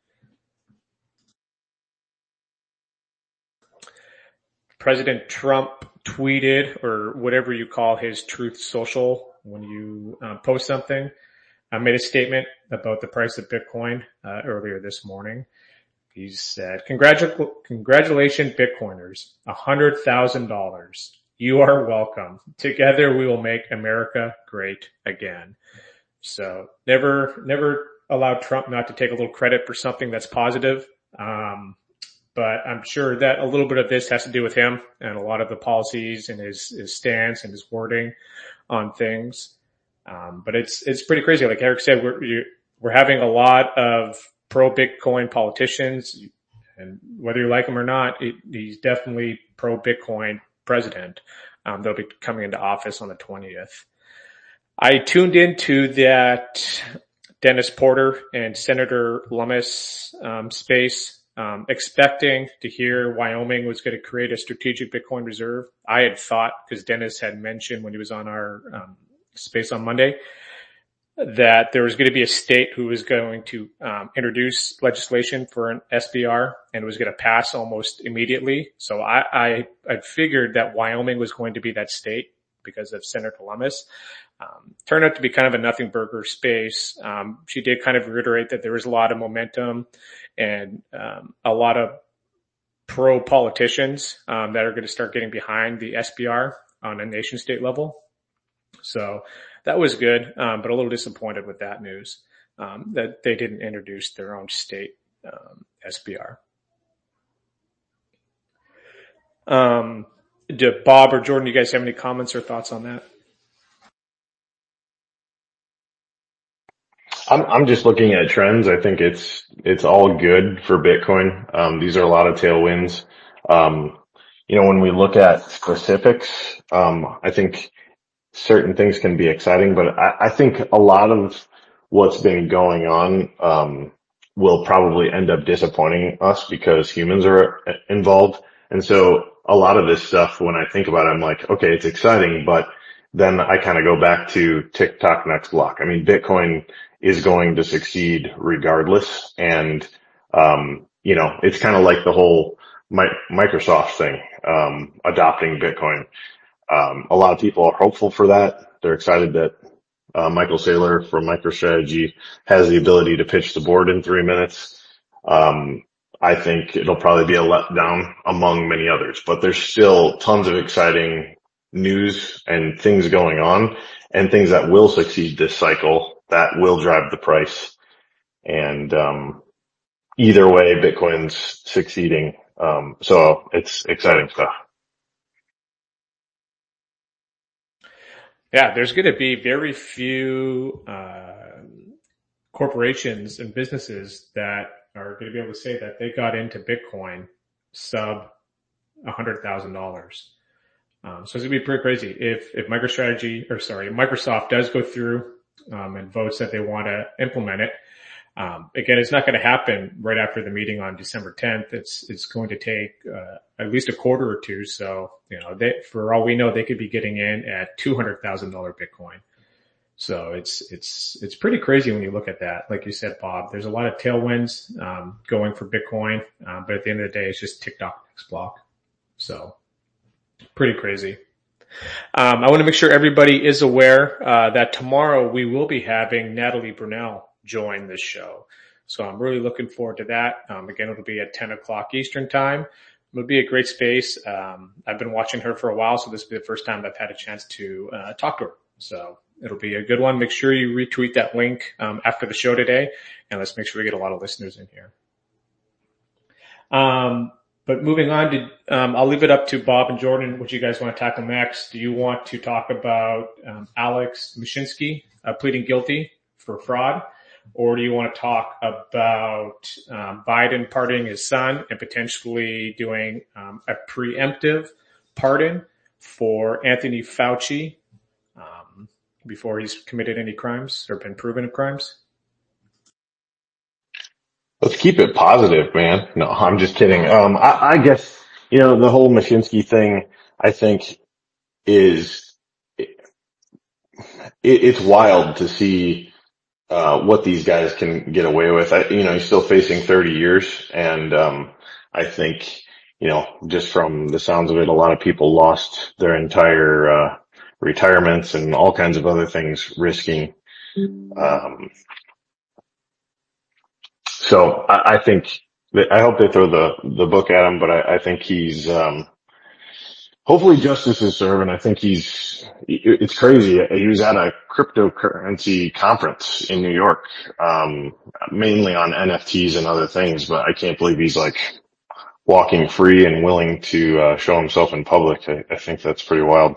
President Trump tweeted, or whatever you call his Truth Social, when you uh, post something, I made a statement about the price of Bitcoin uh, earlier this morning. He said, Congratu- congratulations, Bitcoiners, one hundred thousand dollars. You are welcome. Together we will make America great again. So never, never allow Trump not to take a little credit for something that's positive. Um, But I'm sure that a little bit of this has to do with him and a lot of the policies and his, his stance and his wording on things. Um, but it's, it's pretty crazy. Like Eric said, we're, you, we're having a lot of pro-Bitcoin politicians, and whether you like him or not, it, he's definitely pro-Bitcoin president. Um, they'll be coming into office on the twentieth. I tuned into that Dennis Porter and Senator Lummis, um, space. Um, expecting to hear Wyoming was going to create a strategic Bitcoin reserve. I had thought, because Dennis had mentioned when he was on our um, space on Monday, that there was going to be a state who was going to um, introduce legislation for an S B R, and it was going to pass almost immediately. So I, I, I figured that Wyoming was going to be that state because of Senator Lummis. Um, turned out to be kind of a nothing burger space. Um, she did kind of reiterate that there was a lot of momentum and um, a lot of pro politicians um, that are going to start getting behind the S B R on a nation state level. So that was good, um, but a little disappointed with that news, um, that they didn't introduce their own state um, S B R. Um, do Bob or Jordan, do you guys have any comments or thoughts on that? I'm, I'm just looking at trends. I think it's, it's all good for Bitcoin. Um, these are a lot of tailwinds. Um, you know, when we look at specifics, um, I think certain things can be exciting, but I, I think a lot of what's been going on, um, will probably end up disappointing us because humans are involved. And so a lot of this stuff, when I think about it, I'm like, okay, it's exciting, but then I kind of go back to TikTok next block. I mean, Bitcoin is going to succeed regardless. And, um, you know, it's kind of like the whole Mi- Microsoft thing, um, adopting Bitcoin. Um, a lot of people are hopeful for that. They're excited that uh, Michael Saylor from MicroStrategy has the ability to pitch the board in three minutes. Um, I think it'll probably be a letdown among many others, but there's still tons of exciting news and things going on and things that will succeed this cycle that will drive the price. And, um, either way, Bitcoin's succeeding. Um, so it's exciting stuff. Yeah, there's going to be very few uh, corporations and businesses that are going to be able to say that they got into Bitcoin sub one hundred thousand dollars. Um, so it's going to be pretty crazy if if MicroStrategy or sorry Microsoft does go through um, and votes that they want to implement it. Um, again, it's not going to happen right after the meeting on December tenth. It's, it's going to take, uh, at least a quarter or two. So, you know, they, for all we know, they could be getting in at two hundred thousand dollars Bitcoin. So it's, it's, it's pretty crazy when you look at that. Like you said, Bob, there's a lot of tailwinds, um, going for Bitcoin. Um, but at the end of the day, it's just TikTok next block. So pretty crazy. Um, I want to make sure everybody is aware, uh, that tomorrow we will be having Natalie Brunell join this show. So I'm really looking forward to that. Um, again, it'll be at ten o'clock Eastern time. It'll be a great space. Um, I've been watching her for a while, so this will be the first time I've had a chance to uh, talk to her. So it'll be a good one. Make sure you retweet that link um, after the show today, and let's make sure we get a lot of listeners in here. Um, but moving on to, um, I'll leave it up to Bob and Jordan. What you guys want to tackle next? Do you want to talk about um, Alex Mashinsky uh, pleading guilty for fraud? Or do you want to talk about um, Biden pardoning his son and potentially doing um, a preemptive pardon for Anthony Fauci um, before he's committed any crimes or been proven of crimes? Let's keep it positive, man. No, I'm just kidding. Um, I, I guess, you know, the whole Mashinsky thing, I think is, it, it's wild to see Uh, what these guys can get away with. I, you know, he's still facing thirty years. And, um, I think, you know, just from the sounds of it, a lot of people lost their entire, uh, retirements and all kinds of other things risking. Um, so I, I think that, I hope they throw the, the book at him, but I, I think he's, um, hopefully justice is served, and I think he's, it's crazy. He was at a cryptocurrency conference in New York, um, mainly on N F Ts and other things, but I can't believe he's like walking free and willing to uh, show himself in public. I, I think that's pretty wild.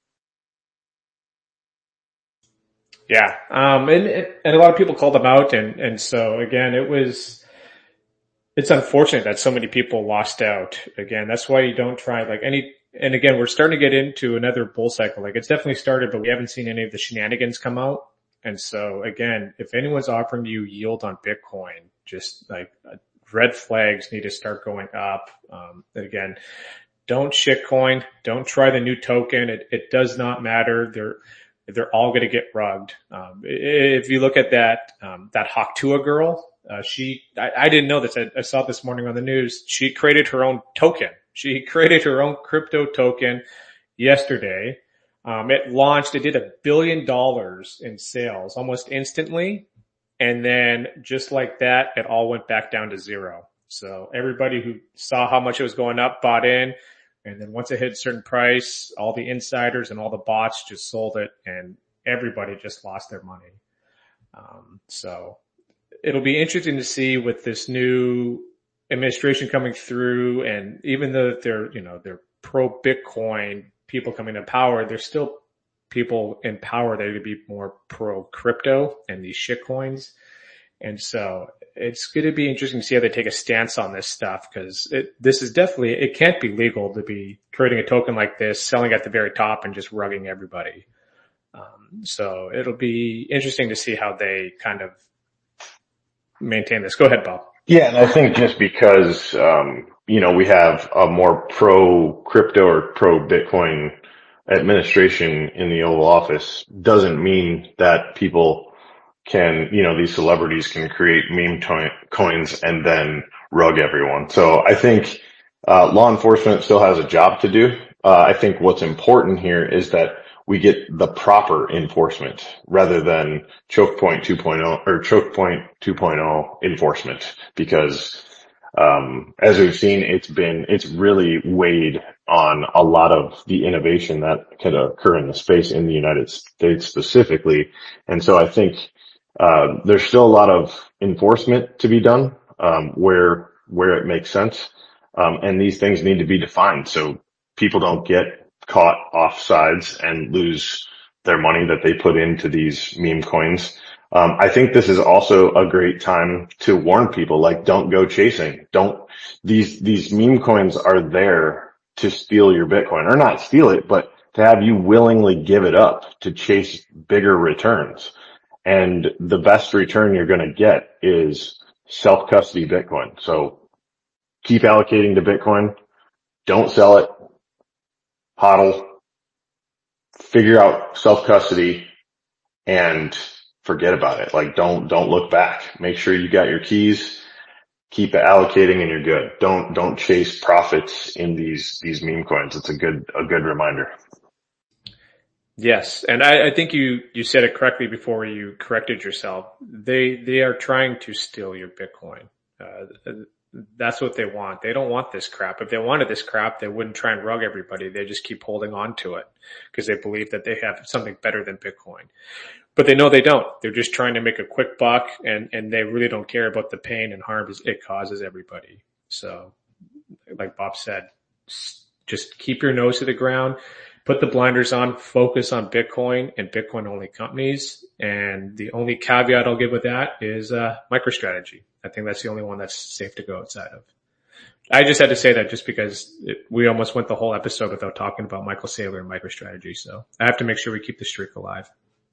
Yeah. Um, and, and a lot of people called him out. And, and so again, it was, it's unfortunate that so many people lost out. Again, that's why you don't try like any, and again, we're starting to get into another bull cycle. Like it's definitely started, but we haven't seen any of the shenanigans come out. And so again, if anyone's offering you yield on Bitcoin, just like uh, red flags need to start going up. Um, again, don't shitcoin. Don't try the new token. It, it does not matter. They're, they're all going to get rugged. Um, if you look at that, um, that Haktua girl, uh, she, I, I didn't know this. I, I saw it this morning on the news. She created her own token. She created her own crypto token yesterday. Um, it launched, it did a billion dollars in sales almost instantly. And then just like that, it all went back down to zero. So everybody who saw how much it was going up bought in. And then once it hit a certain price, all the insiders and all the bots just sold it and everybody just lost their money. Um, so it'll be interesting to see with this new administration coming through, and even though they're, you know, they're pro Bitcoin people coming to power, there's still people in power that are going to be more pro crypto and these shit coins. And so it's going to be interesting to see how they take a stance on this stuff, because it, this is definitely, it can't be legal to be creating a token like this, selling at the very top and just rugging everybody. Um, so it'll be interesting to see how they kind of maintain this. Go ahead, Bob. Yeah, and I think just because, um, you know, we have a more pro crypto or pro Bitcoin administration in the Oval Office doesn't mean that people can, you know, these celebrities can create meme to- coins and then rug everyone. So I think, uh, law enforcement still has a job to do. Uh, I think what's important here is that we get the proper enforcement rather than choke point two point oh or choke point two point oh enforcement, because um as we've seen, it's been it's really weighed on a lot of the innovation that could occur in the space in the United States specifically. And so I think uh there's still a lot of enforcement to be done um where where it makes sense. Um and these things need to be defined so people don't get caught offsides and lose their money that they put into these meme coins. Um, I think this is also a great time to warn people, like, don't go chasing. Don't, these, these meme coins are there to steal your Bitcoin, or not steal it, but to have you willingly give it up to chase bigger returns. And the best return you're going to get is self-custody Bitcoin. So keep allocating to Bitcoin. Don't sell it. Hodl, figure out self-custody, and forget about it. Like, don't, don't look back. Make sure you got your keys, keep allocating, and you're good. Don't, don't chase profits in these, these meme coins. It's a good, a good reminder. Yes. And I, I think you, you said it correctly before you corrected yourself. They, they are trying to steal your Bitcoin. Uh, That's what they want. They don't want this crap. If they wanted this crap, they wouldn't try and rug everybody. They just keep holding on to it because they believe that they have something better than Bitcoin. But they know they don't. They're just trying to make a quick buck, and, and they really don't care about the pain and harm it causes everybody. So, like Bob said, just keep your nose to the ground, put the blinders on, focus on Bitcoin and Bitcoin only companies. And the only caveat I'll give with that is uh MicroStrategy. I think that's the only one that's safe to go outside of. I just had to say that just because it, we almost went the whole episode without talking about Michael Saylor and MicroStrategy. So I have to make sure we keep the streak alive.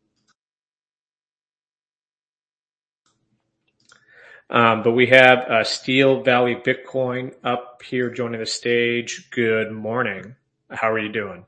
Um, but we have uh, Steel Valley Bitcoin up here joining the stage. Good morning. How are you doing?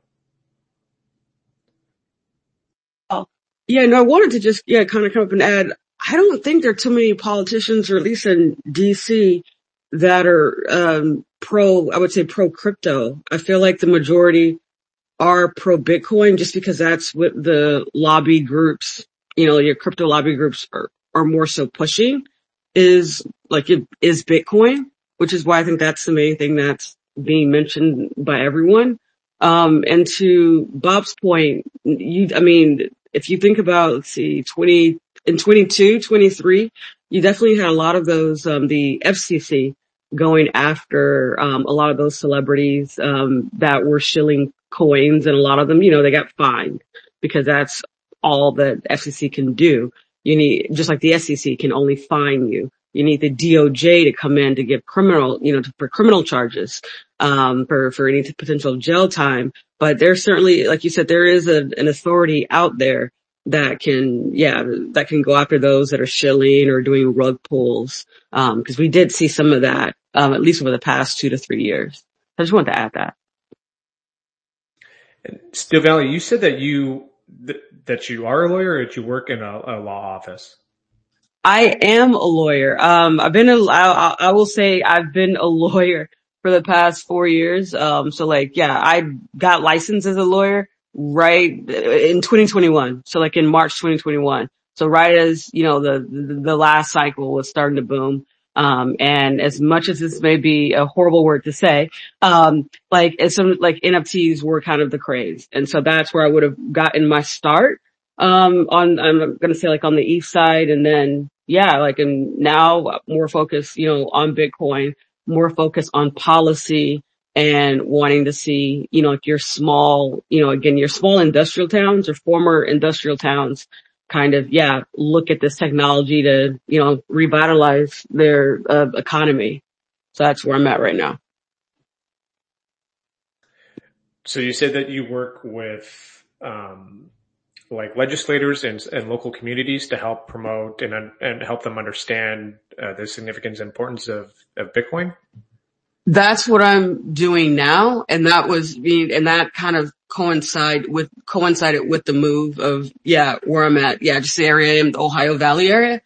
Oh, yeah, no, I wanted to just, yeah, kind of come up and add, I don't think there are too many politicians, or at least in D C, that are, um, pro, I would say pro crypto. I feel like the majority are pro Bitcoin just because that's what the lobby groups, you know, your crypto lobby groups are, are more so pushing is like, it is Bitcoin, which is why I think that's the main thing that's being mentioned by everyone. Um, and to Bob's point, you, I mean, if you think about, let's see, twenty, in twenty-two, twenty-three, you definitely had a lot of those, um, the F C C going after, um, a lot of those celebrities, um, that were shilling coins, and a lot of them, you know, they got fined because that's all that F C C can do. You need, just like the S E C can only fine you. You need the D O J to come in to give criminal, you know, for criminal charges, um, for, for any potential jail time. But there's certainly, like you said, there is a, an authority out there that can, yeah, that can go after those that are shilling or doing rug pulls. Um, cause we did see some of that, um, at least over the past two to three years. I just wanted to add that. Steel Valley, you said that you, th- that you are a lawyer, or that you work in a, a law office? I am a lawyer. Um, I've been a, I, I will say I've been a lawyer for the past four years. Um, so like, yeah, I got licensed as a lawyer right in twenty twenty-one. So like in March twenty twenty-one. So right as, you know, the, the, the last cycle was starting to boom. Um, and as much as this may be a horrible word to say, um, like, as some, like N F Ts were kind of the craze. And so that's where I would have gotten my start. Um, on, I'm going to say like on the east side, and then, yeah, like, and now more focus, you know, on Bitcoin, more focus on policy, and wanting to see, you know, like your small, you know, again, your small industrial towns or former industrial towns kind of, yeah, look at this technology to, you know, revitalize their uh, economy. So that's where I'm at right now. So you said that you work with, um, like legislators and, and local communities to help promote and and help them understand uh, the significance and importance of, of Bitcoin? That's what I'm doing now, and that was being, and that kind of coincide with coincided with the move of yeah where I'm at, yeah, just the area in the Ohio Valley area.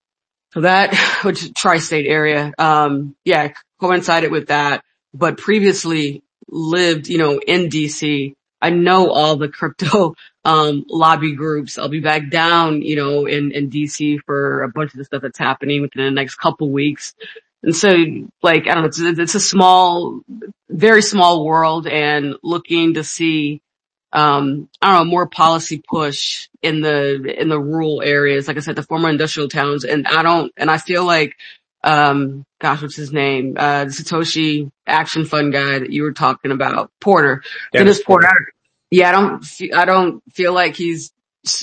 So that, which is tri-state area, um, yeah, coincided with that. But previously lived, you know, in D C. I know all the crypto um lobby groups. I'll be back down, you know, in in D C for a bunch of the stuff that's happening within the next couple weeks. And so, like, I don't know, it's, it's a small, very small world, and looking to see, um, I don't know, more policy push in the, in the rural areas. Like I said, the former industrial towns. And I don't, and I feel like, um, gosh, what's his name? Uh, the Satoshi Action Fund guy that you were talking about, Porter. Dennis Dennis Porter. Porter. Yeah, I don't, I don't feel like he's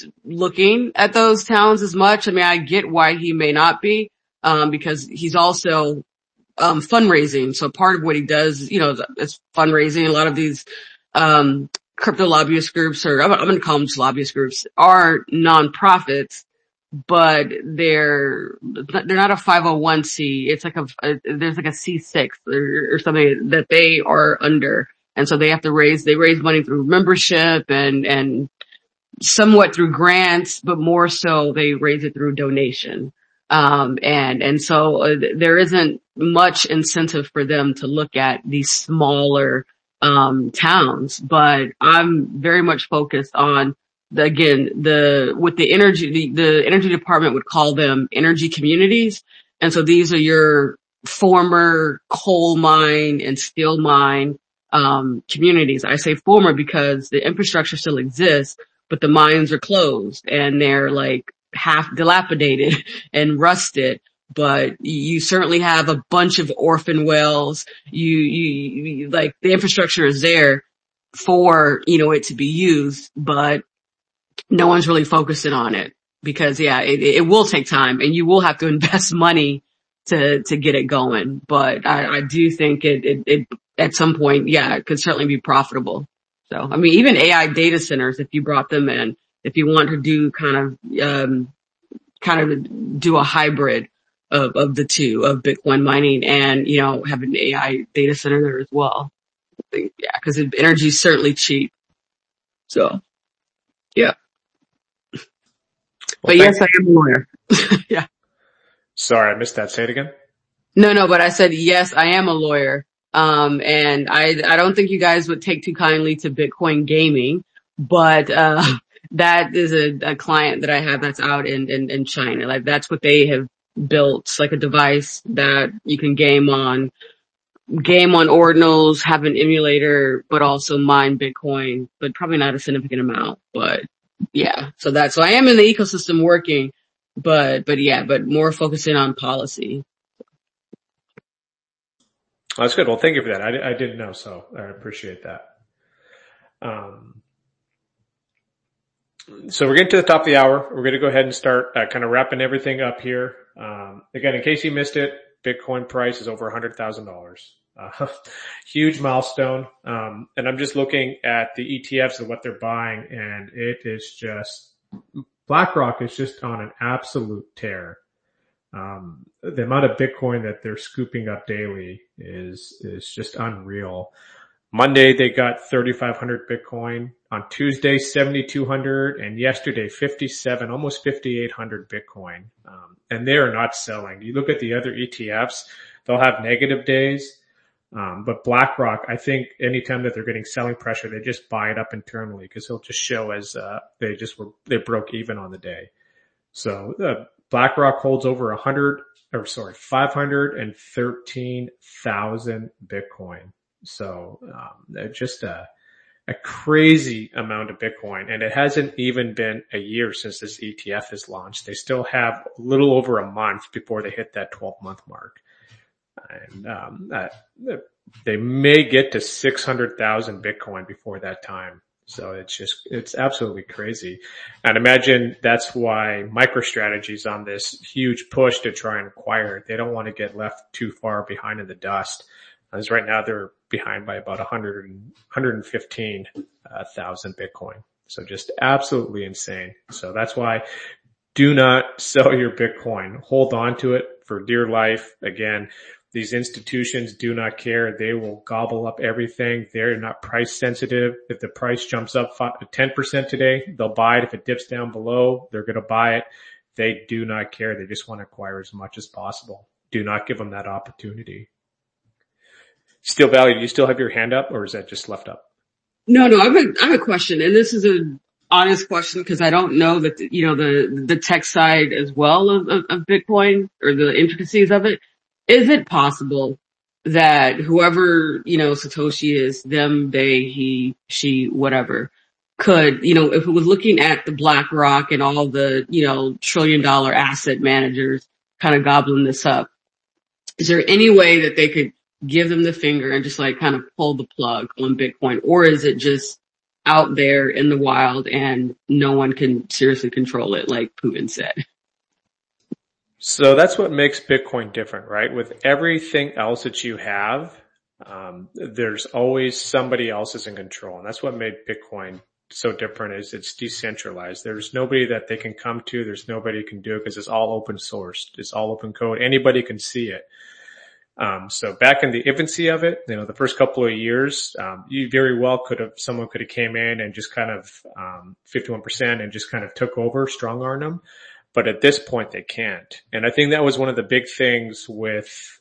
looking at those towns as much. I mean, I get why he may not be. Um, because he's also, um, fundraising. So part of what he does, you know, is fundraising. A lot of these, um, crypto lobbyist groups, or I'm, I'm going to call them just lobbyist groups, are nonprofits, but they're, they're not a five oh one c. It's like a, a there's like a C six or, or something that they are under. And so they have to raise, they raise money through membership and, and somewhat through grants, but more so they raise it through donation. Um, and, and so uh, there isn't much incentive for them to look at these smaller, um, towns, but I'm very much focused on the, again, the, with the energy, the, the energy department would call them energy communities. And so these are your former coal mine and steel mine, um, communities. I say former because the infrastructure still exists, but the mines are closed and they're like, half dilapidated and rusted, but you certainly have a bunch of orphan wells. You, you, you, like the infrastructure is there for, you know, it to be used, but no one's really focusing on it because yeah, it, it will take time and you will have to invest money to, to get it going. But I, I do think it, it, it, at some point, yeah, it could certainly be profitable. So, I mean, even A I data centers, if you brought them in, if you want to do kind of, um, kind of do a hybrid of, of the two, of Bitcoin mining and, you know, have an A I data center there as well. I think, yeah, cause energy is certainly cheap. So, yeah. Well, but yes, I am a lawyer. Yeah. Sorry, I missed that. Say it again. No, no, but I said, yes, I am a lawyer. Um, and I, I don't think you guys would take too kindly to Bitcoin gaming, but, uh, that is a, a client that I have that's out in, in, in China. Like that's what they have built, like a device that you can game on, game on ordinals, have an emulator, but also mine Bitcoin, but probably not a significant amount. But yeah, so that's, so I am in the ecosystem working, but, but yeah, but more focusing on policy. Well, that's good. Well, thank you for that. I, I didn't know, so I appreciate that. Um, So we're getting to the top of the hour. We're going to go ahead and start uh, kind of wrapping everything up here. Um, again, in case you missed it, Bitcoin price is over one hundred thousand dollars. Uh, huge milestone. Um, and I'm just looking at the E T Fs and what they're buying, and it is just, BlackRock is just on an absolute tear. Um, the amount of Bitcoin that they're scooping up daily is, is just unreal. Monday, they got thirty-five hundred Bitcoin. On Tuesday, seventy-two hundred, and yesterday, fifty-seven, almost fifty-eight hundred Bitcoin. Um, and they are not selling. You look at the other E T Fs, they'll have negative days. Um, but BlackRock, I think anytime that they're getting selling pressure, they just buy it up internally because it'll just show as, uh, they just were, they broke even on the day. So, uh, BlackRock holds over a hundred, or sorry, five hundred thirteen thousand Bitcoin. So, um, just a, a crazy amount of Bitcoin, and it hasn't even been a year since this E T F is launched. They still have a little over a month before they hit that twelve month mark. And, um, uh, they may get to six hundred thousand Bitcoin before that time. So it's just, it's absolutely crazy. And imagine that's why MicroStrategy's on this huge push to try and acquire it. They don't want to get left too far behind in the dust. As right now they're behind by about one hundred, one hundred fifteen thousand Bitcoin. So just absolutely insane. So that's why do not sell your Bitcoin. Hold on to it for dear life. Again, these institutions do not care. They will gobble up everything. They're not price sensitive. If the price jumps up ten percent today, they'll buy it. If it dips down below, they're going to buy it. They do not care. They just want to acquire as much as possible. Do not give them that opportunity. Steel Valley, do you still have your hand up, or is that just left up? No, no, I have a, I have a question, and this is an honest question because I don't know that, you know, the, the tech side as well of, of, of Bitcoin or the intricacies of it. Is it possible that whoever, you know, Satoshi is, them, they, he, she, whatever, could, you know, if it was looking at the BlackRock and all the, you know, trillion dollar asset managers kind of gobbling this up, is there any way that they could give them the finger and just like kind of pull the plug on Bitcoin? Or is it just out there in the wild and no one can seriously control it, like Putin said? So that's what makes Bitcoin different, right? With everything else that you have, um, there's always somebody else is in control. And that's what made Bitcoin so different is it's decentralized. There's nobody that they can come to. There's nobody who can do it because it's all open source. It's all open code. Anybody can see it. Um, so back in the infancy of it, you know, the first couple of years, um, you very well could have, someone could have came in and just kind of, um, fifty-one percent and just kind of took over, strong arm them. But at this point they can't. And I think that was one of the big things with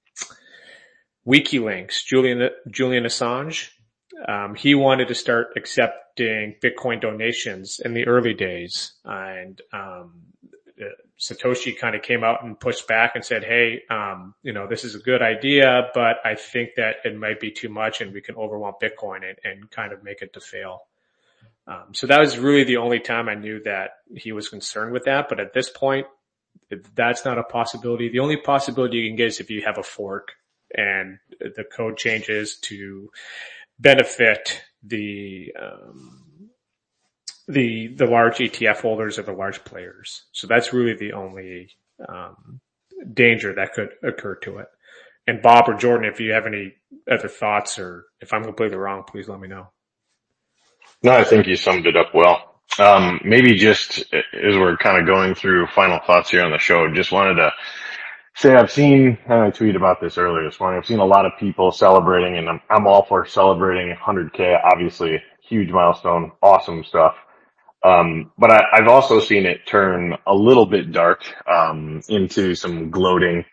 WikiLeaks, Julian, Julian Assange. Um, he wanted to start accepting Bitcoin donations in the early days. And, um, Satoshi kind of came out and pushed back and said, hey, um, you know, this is a good idea, but I think that it might be too much and we can overwhelm Bitcoin and, and kind of make it to fail. Um, so that was really the only time I knew that he was concerned with that. But at this point, that's not a possibility. The only possibility you can get is if you have a fork and the code changes to benefit the, um, the, the large E T F holders or the large players. So that's really the only, um, danger that could occur to it. And Bob or Jordan, if you have any other thoughts or if I'm completely wrong, please let me know. No, I think you summed it up well. Um, maybe just as we're kind of going through final thoughts here on the show, just wanted to say I've seen, and I tweeted about this earlier this morning, I've seen a lot of people celebrating, and I'm, I'm all for celebrating one hundred K, obviously huge milestone, awesome stuff. Um, but I, I've also seen it turn a little bit dark, um, into some gloating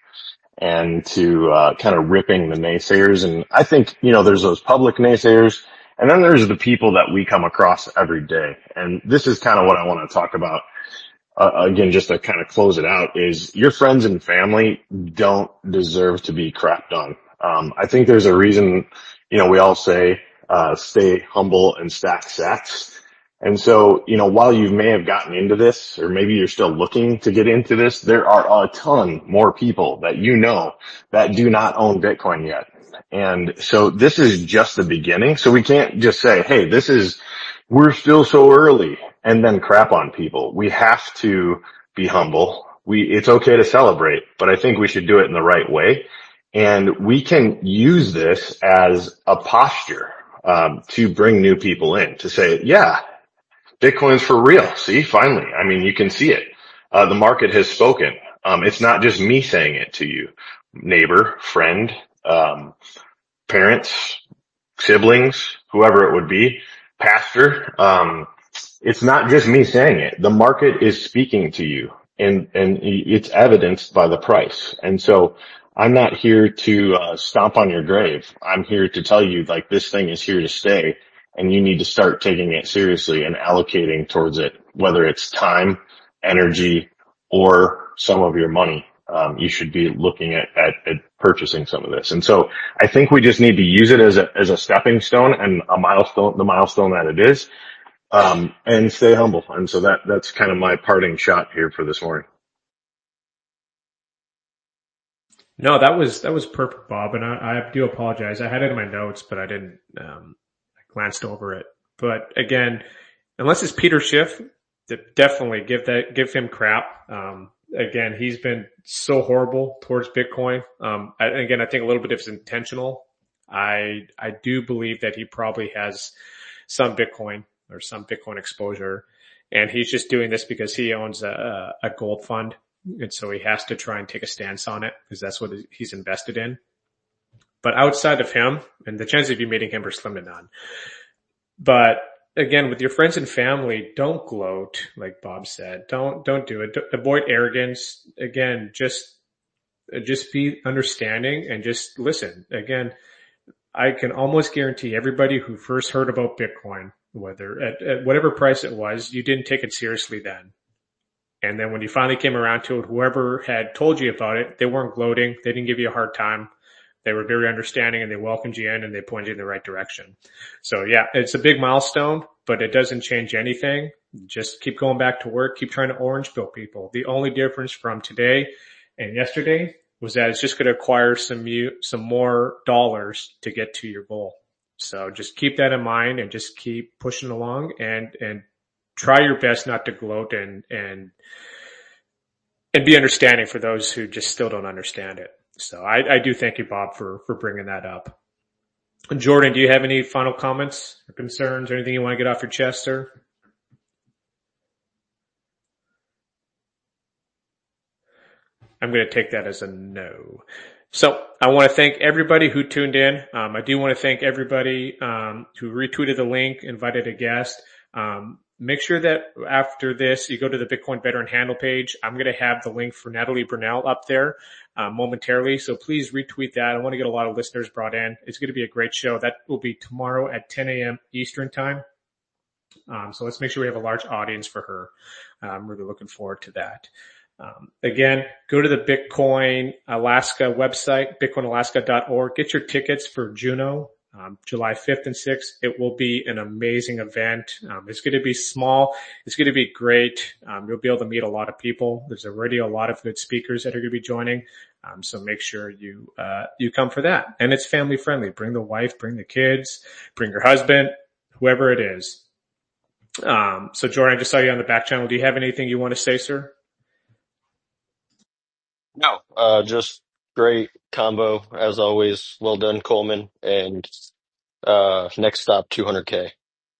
and to, uh, kind of ripping the naysayers. And I think, you know, there's those public naysayers, and then there's the people that we come across every day. And this is kind of what I want to talk about. Uh, again, just to kind of close it out, is your friends and family don't deserve to be crapped on. Um, I think there's a reason, you know, we all say, uh, stay humble and stack sats. And so, you know, while you may have gotten into this, or maybe you're still looking to get into this, there are a ton more people that you know that do not own Bitcoin yet. And so this is just the beginning. So we can't just say, hey, this is, we're still so early, and then crap on people. We have to be humble. We, it's okay to celebrate, but I think we should do it in the right way. And we can use this as a posture, um, to bring new people in, to say, yeah, Bitcoin's for real. See, finally. I mean, you can see it. Uh, the market has spoken. Um, it's not just me saying it to you, neighbor, friend, um, parents, siblings, whoever it would be, pastor. Um, it's not just me saying it. The market is speaking to you, and, and it's evidenced by the price. And so I'm not here to, uh, stomp on your grave. I'm here to tell you, like, this thing is here to stay, and you need to start taking it seriously and allocating towards it, whether it's time, energy, or some of your money. Um, you should be looking at, at, at purchasing some of this. And so I think we just need to use it as a, as a stepping stone and a milestone, the milestone that it is, um, and stay humble. And so that, that's kind of my parting shot here for this morning. No, that was, that was perfect, Bob. And I, I do apologize. I had it in my notes, but I didn't, um, I glanced over it. But again, unless it's Peter Schiff, definitely give that, give him crap. Um, Again, he's been so horrible towards Bitcoin. Um, I, again, I think a little bit of it's intentional. I, I do believe that he probably has some Bitcoin. or some Bitcoin exposure. And he's just doing this because he owns a, a gold fund. And so he has to try and take a stance on it because that's what he's invested in. But outside of him, and the chances of you meeting him are slim to none. But again, with your friends and family, don't gloat, like Bob said. Don't, don't do it. Avoid arrogance. Again, just, just be understanding and just listen. Again, I can almost guarantee everybody who first heard about Bitcoin, whether at, at whatever price it was, you didn't take it seriously then. And then when you finally came around to it, whoever had told you about it, they weren't gloating. They didn't give you a hard time. They were very understanding and they welcomed you in and they pointed you in the right direction. So yeah, it's a big milestone, but it doesn't change anything. Just keep going back to work. Keep trying to orange pill people. The only difference from today and yesterday was that it's just going to acquire some some more dollars to get to your goal. So just keep that in mind and just keep pushing along and, and try your best not to gloat and, and, and be understanding for those who just still don't understand it. So I, I do thank you, Bob, for, for bringing that up. Jordan, do you have any final comments or concerns or anything you want to get off your chest, sir? I'm going to take that as a no. So I want to thank everybody who tuned in. Um, I do want to thank everybody um, who retweeted the link, invited a guest. Um, make sure that after this, you go to the Bitcoin Veteran Handle page. I'm going to have the link for Natalie Brunell up there uh, momentarily. So please retweet that. I want to get a lot of listeners brought in. It's going to be a great show. That will be tomorrow at ten a.m. Eastern time. Um, so let's make sure we have a large audience for her. I'm really looking forward to that. Um, again, go to the Bitcoin Alaska website, bitcoin alaska dot org. Get your tickets for Juno, um, July fifth and sixth. It will be an amazing event. Um, it's going to be small. It's going to be great. Um, you'll be able to meet a lot of people. There's already a lot of good speakers that are going to be joining. Um, so make sure you, uh, you come for that. And it's family friendly. Bring the wife, bring the kids, bring your husband, whoever it is. Um, so Jordan, I just saw you on the back channel. Do you have anything you want to say, sir? No, uh, just great combo as always. Well done, Coleman. And, uh, next stop, two hundred K.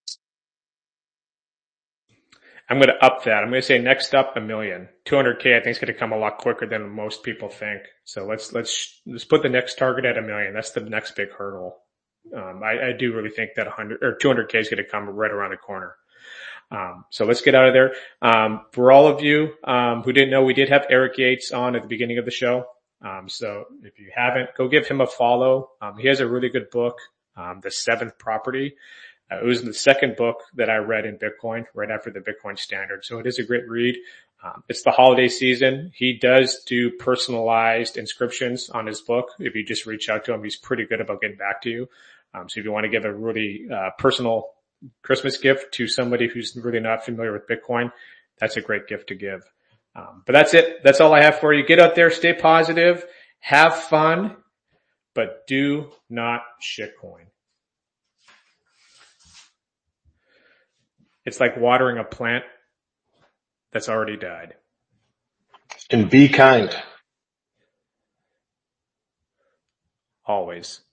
I'm going to up that. I'm going to say next up a million. two hundred K I think is going to come a lot quicker than most people think. So let's, let's, let's put the next target at a million. That's the next big hurdle. Um, I, I do really think that one hundred or two hundred K is going to come right around the corner. Um, so let's get out of there. Um, for all of you, um, who didn't know, we did have Eric Yates on at the beginning of the show. Um, so if you haven't, go give him a follow. Um, he has a really good book, um, The Seventh Property. Uh, it was the second book that I read in Bitcoin right after the Bitcoin Standard. So it is a great read. Um, it's the holiday season. He does do personalized inscriptions on his book. If you just reach out to him, he's pretty good about getting back to you. Um, so if you want to give a really, uh, personal Christmas gift to somebody who's really not familiar with Bitcoin, that's a great gift to give. Um, but that's it. That's all I have for you. Get out there, stay positive, have fun, but do not shitcoin. It's like watering a plant that's already died. And be kind. Always.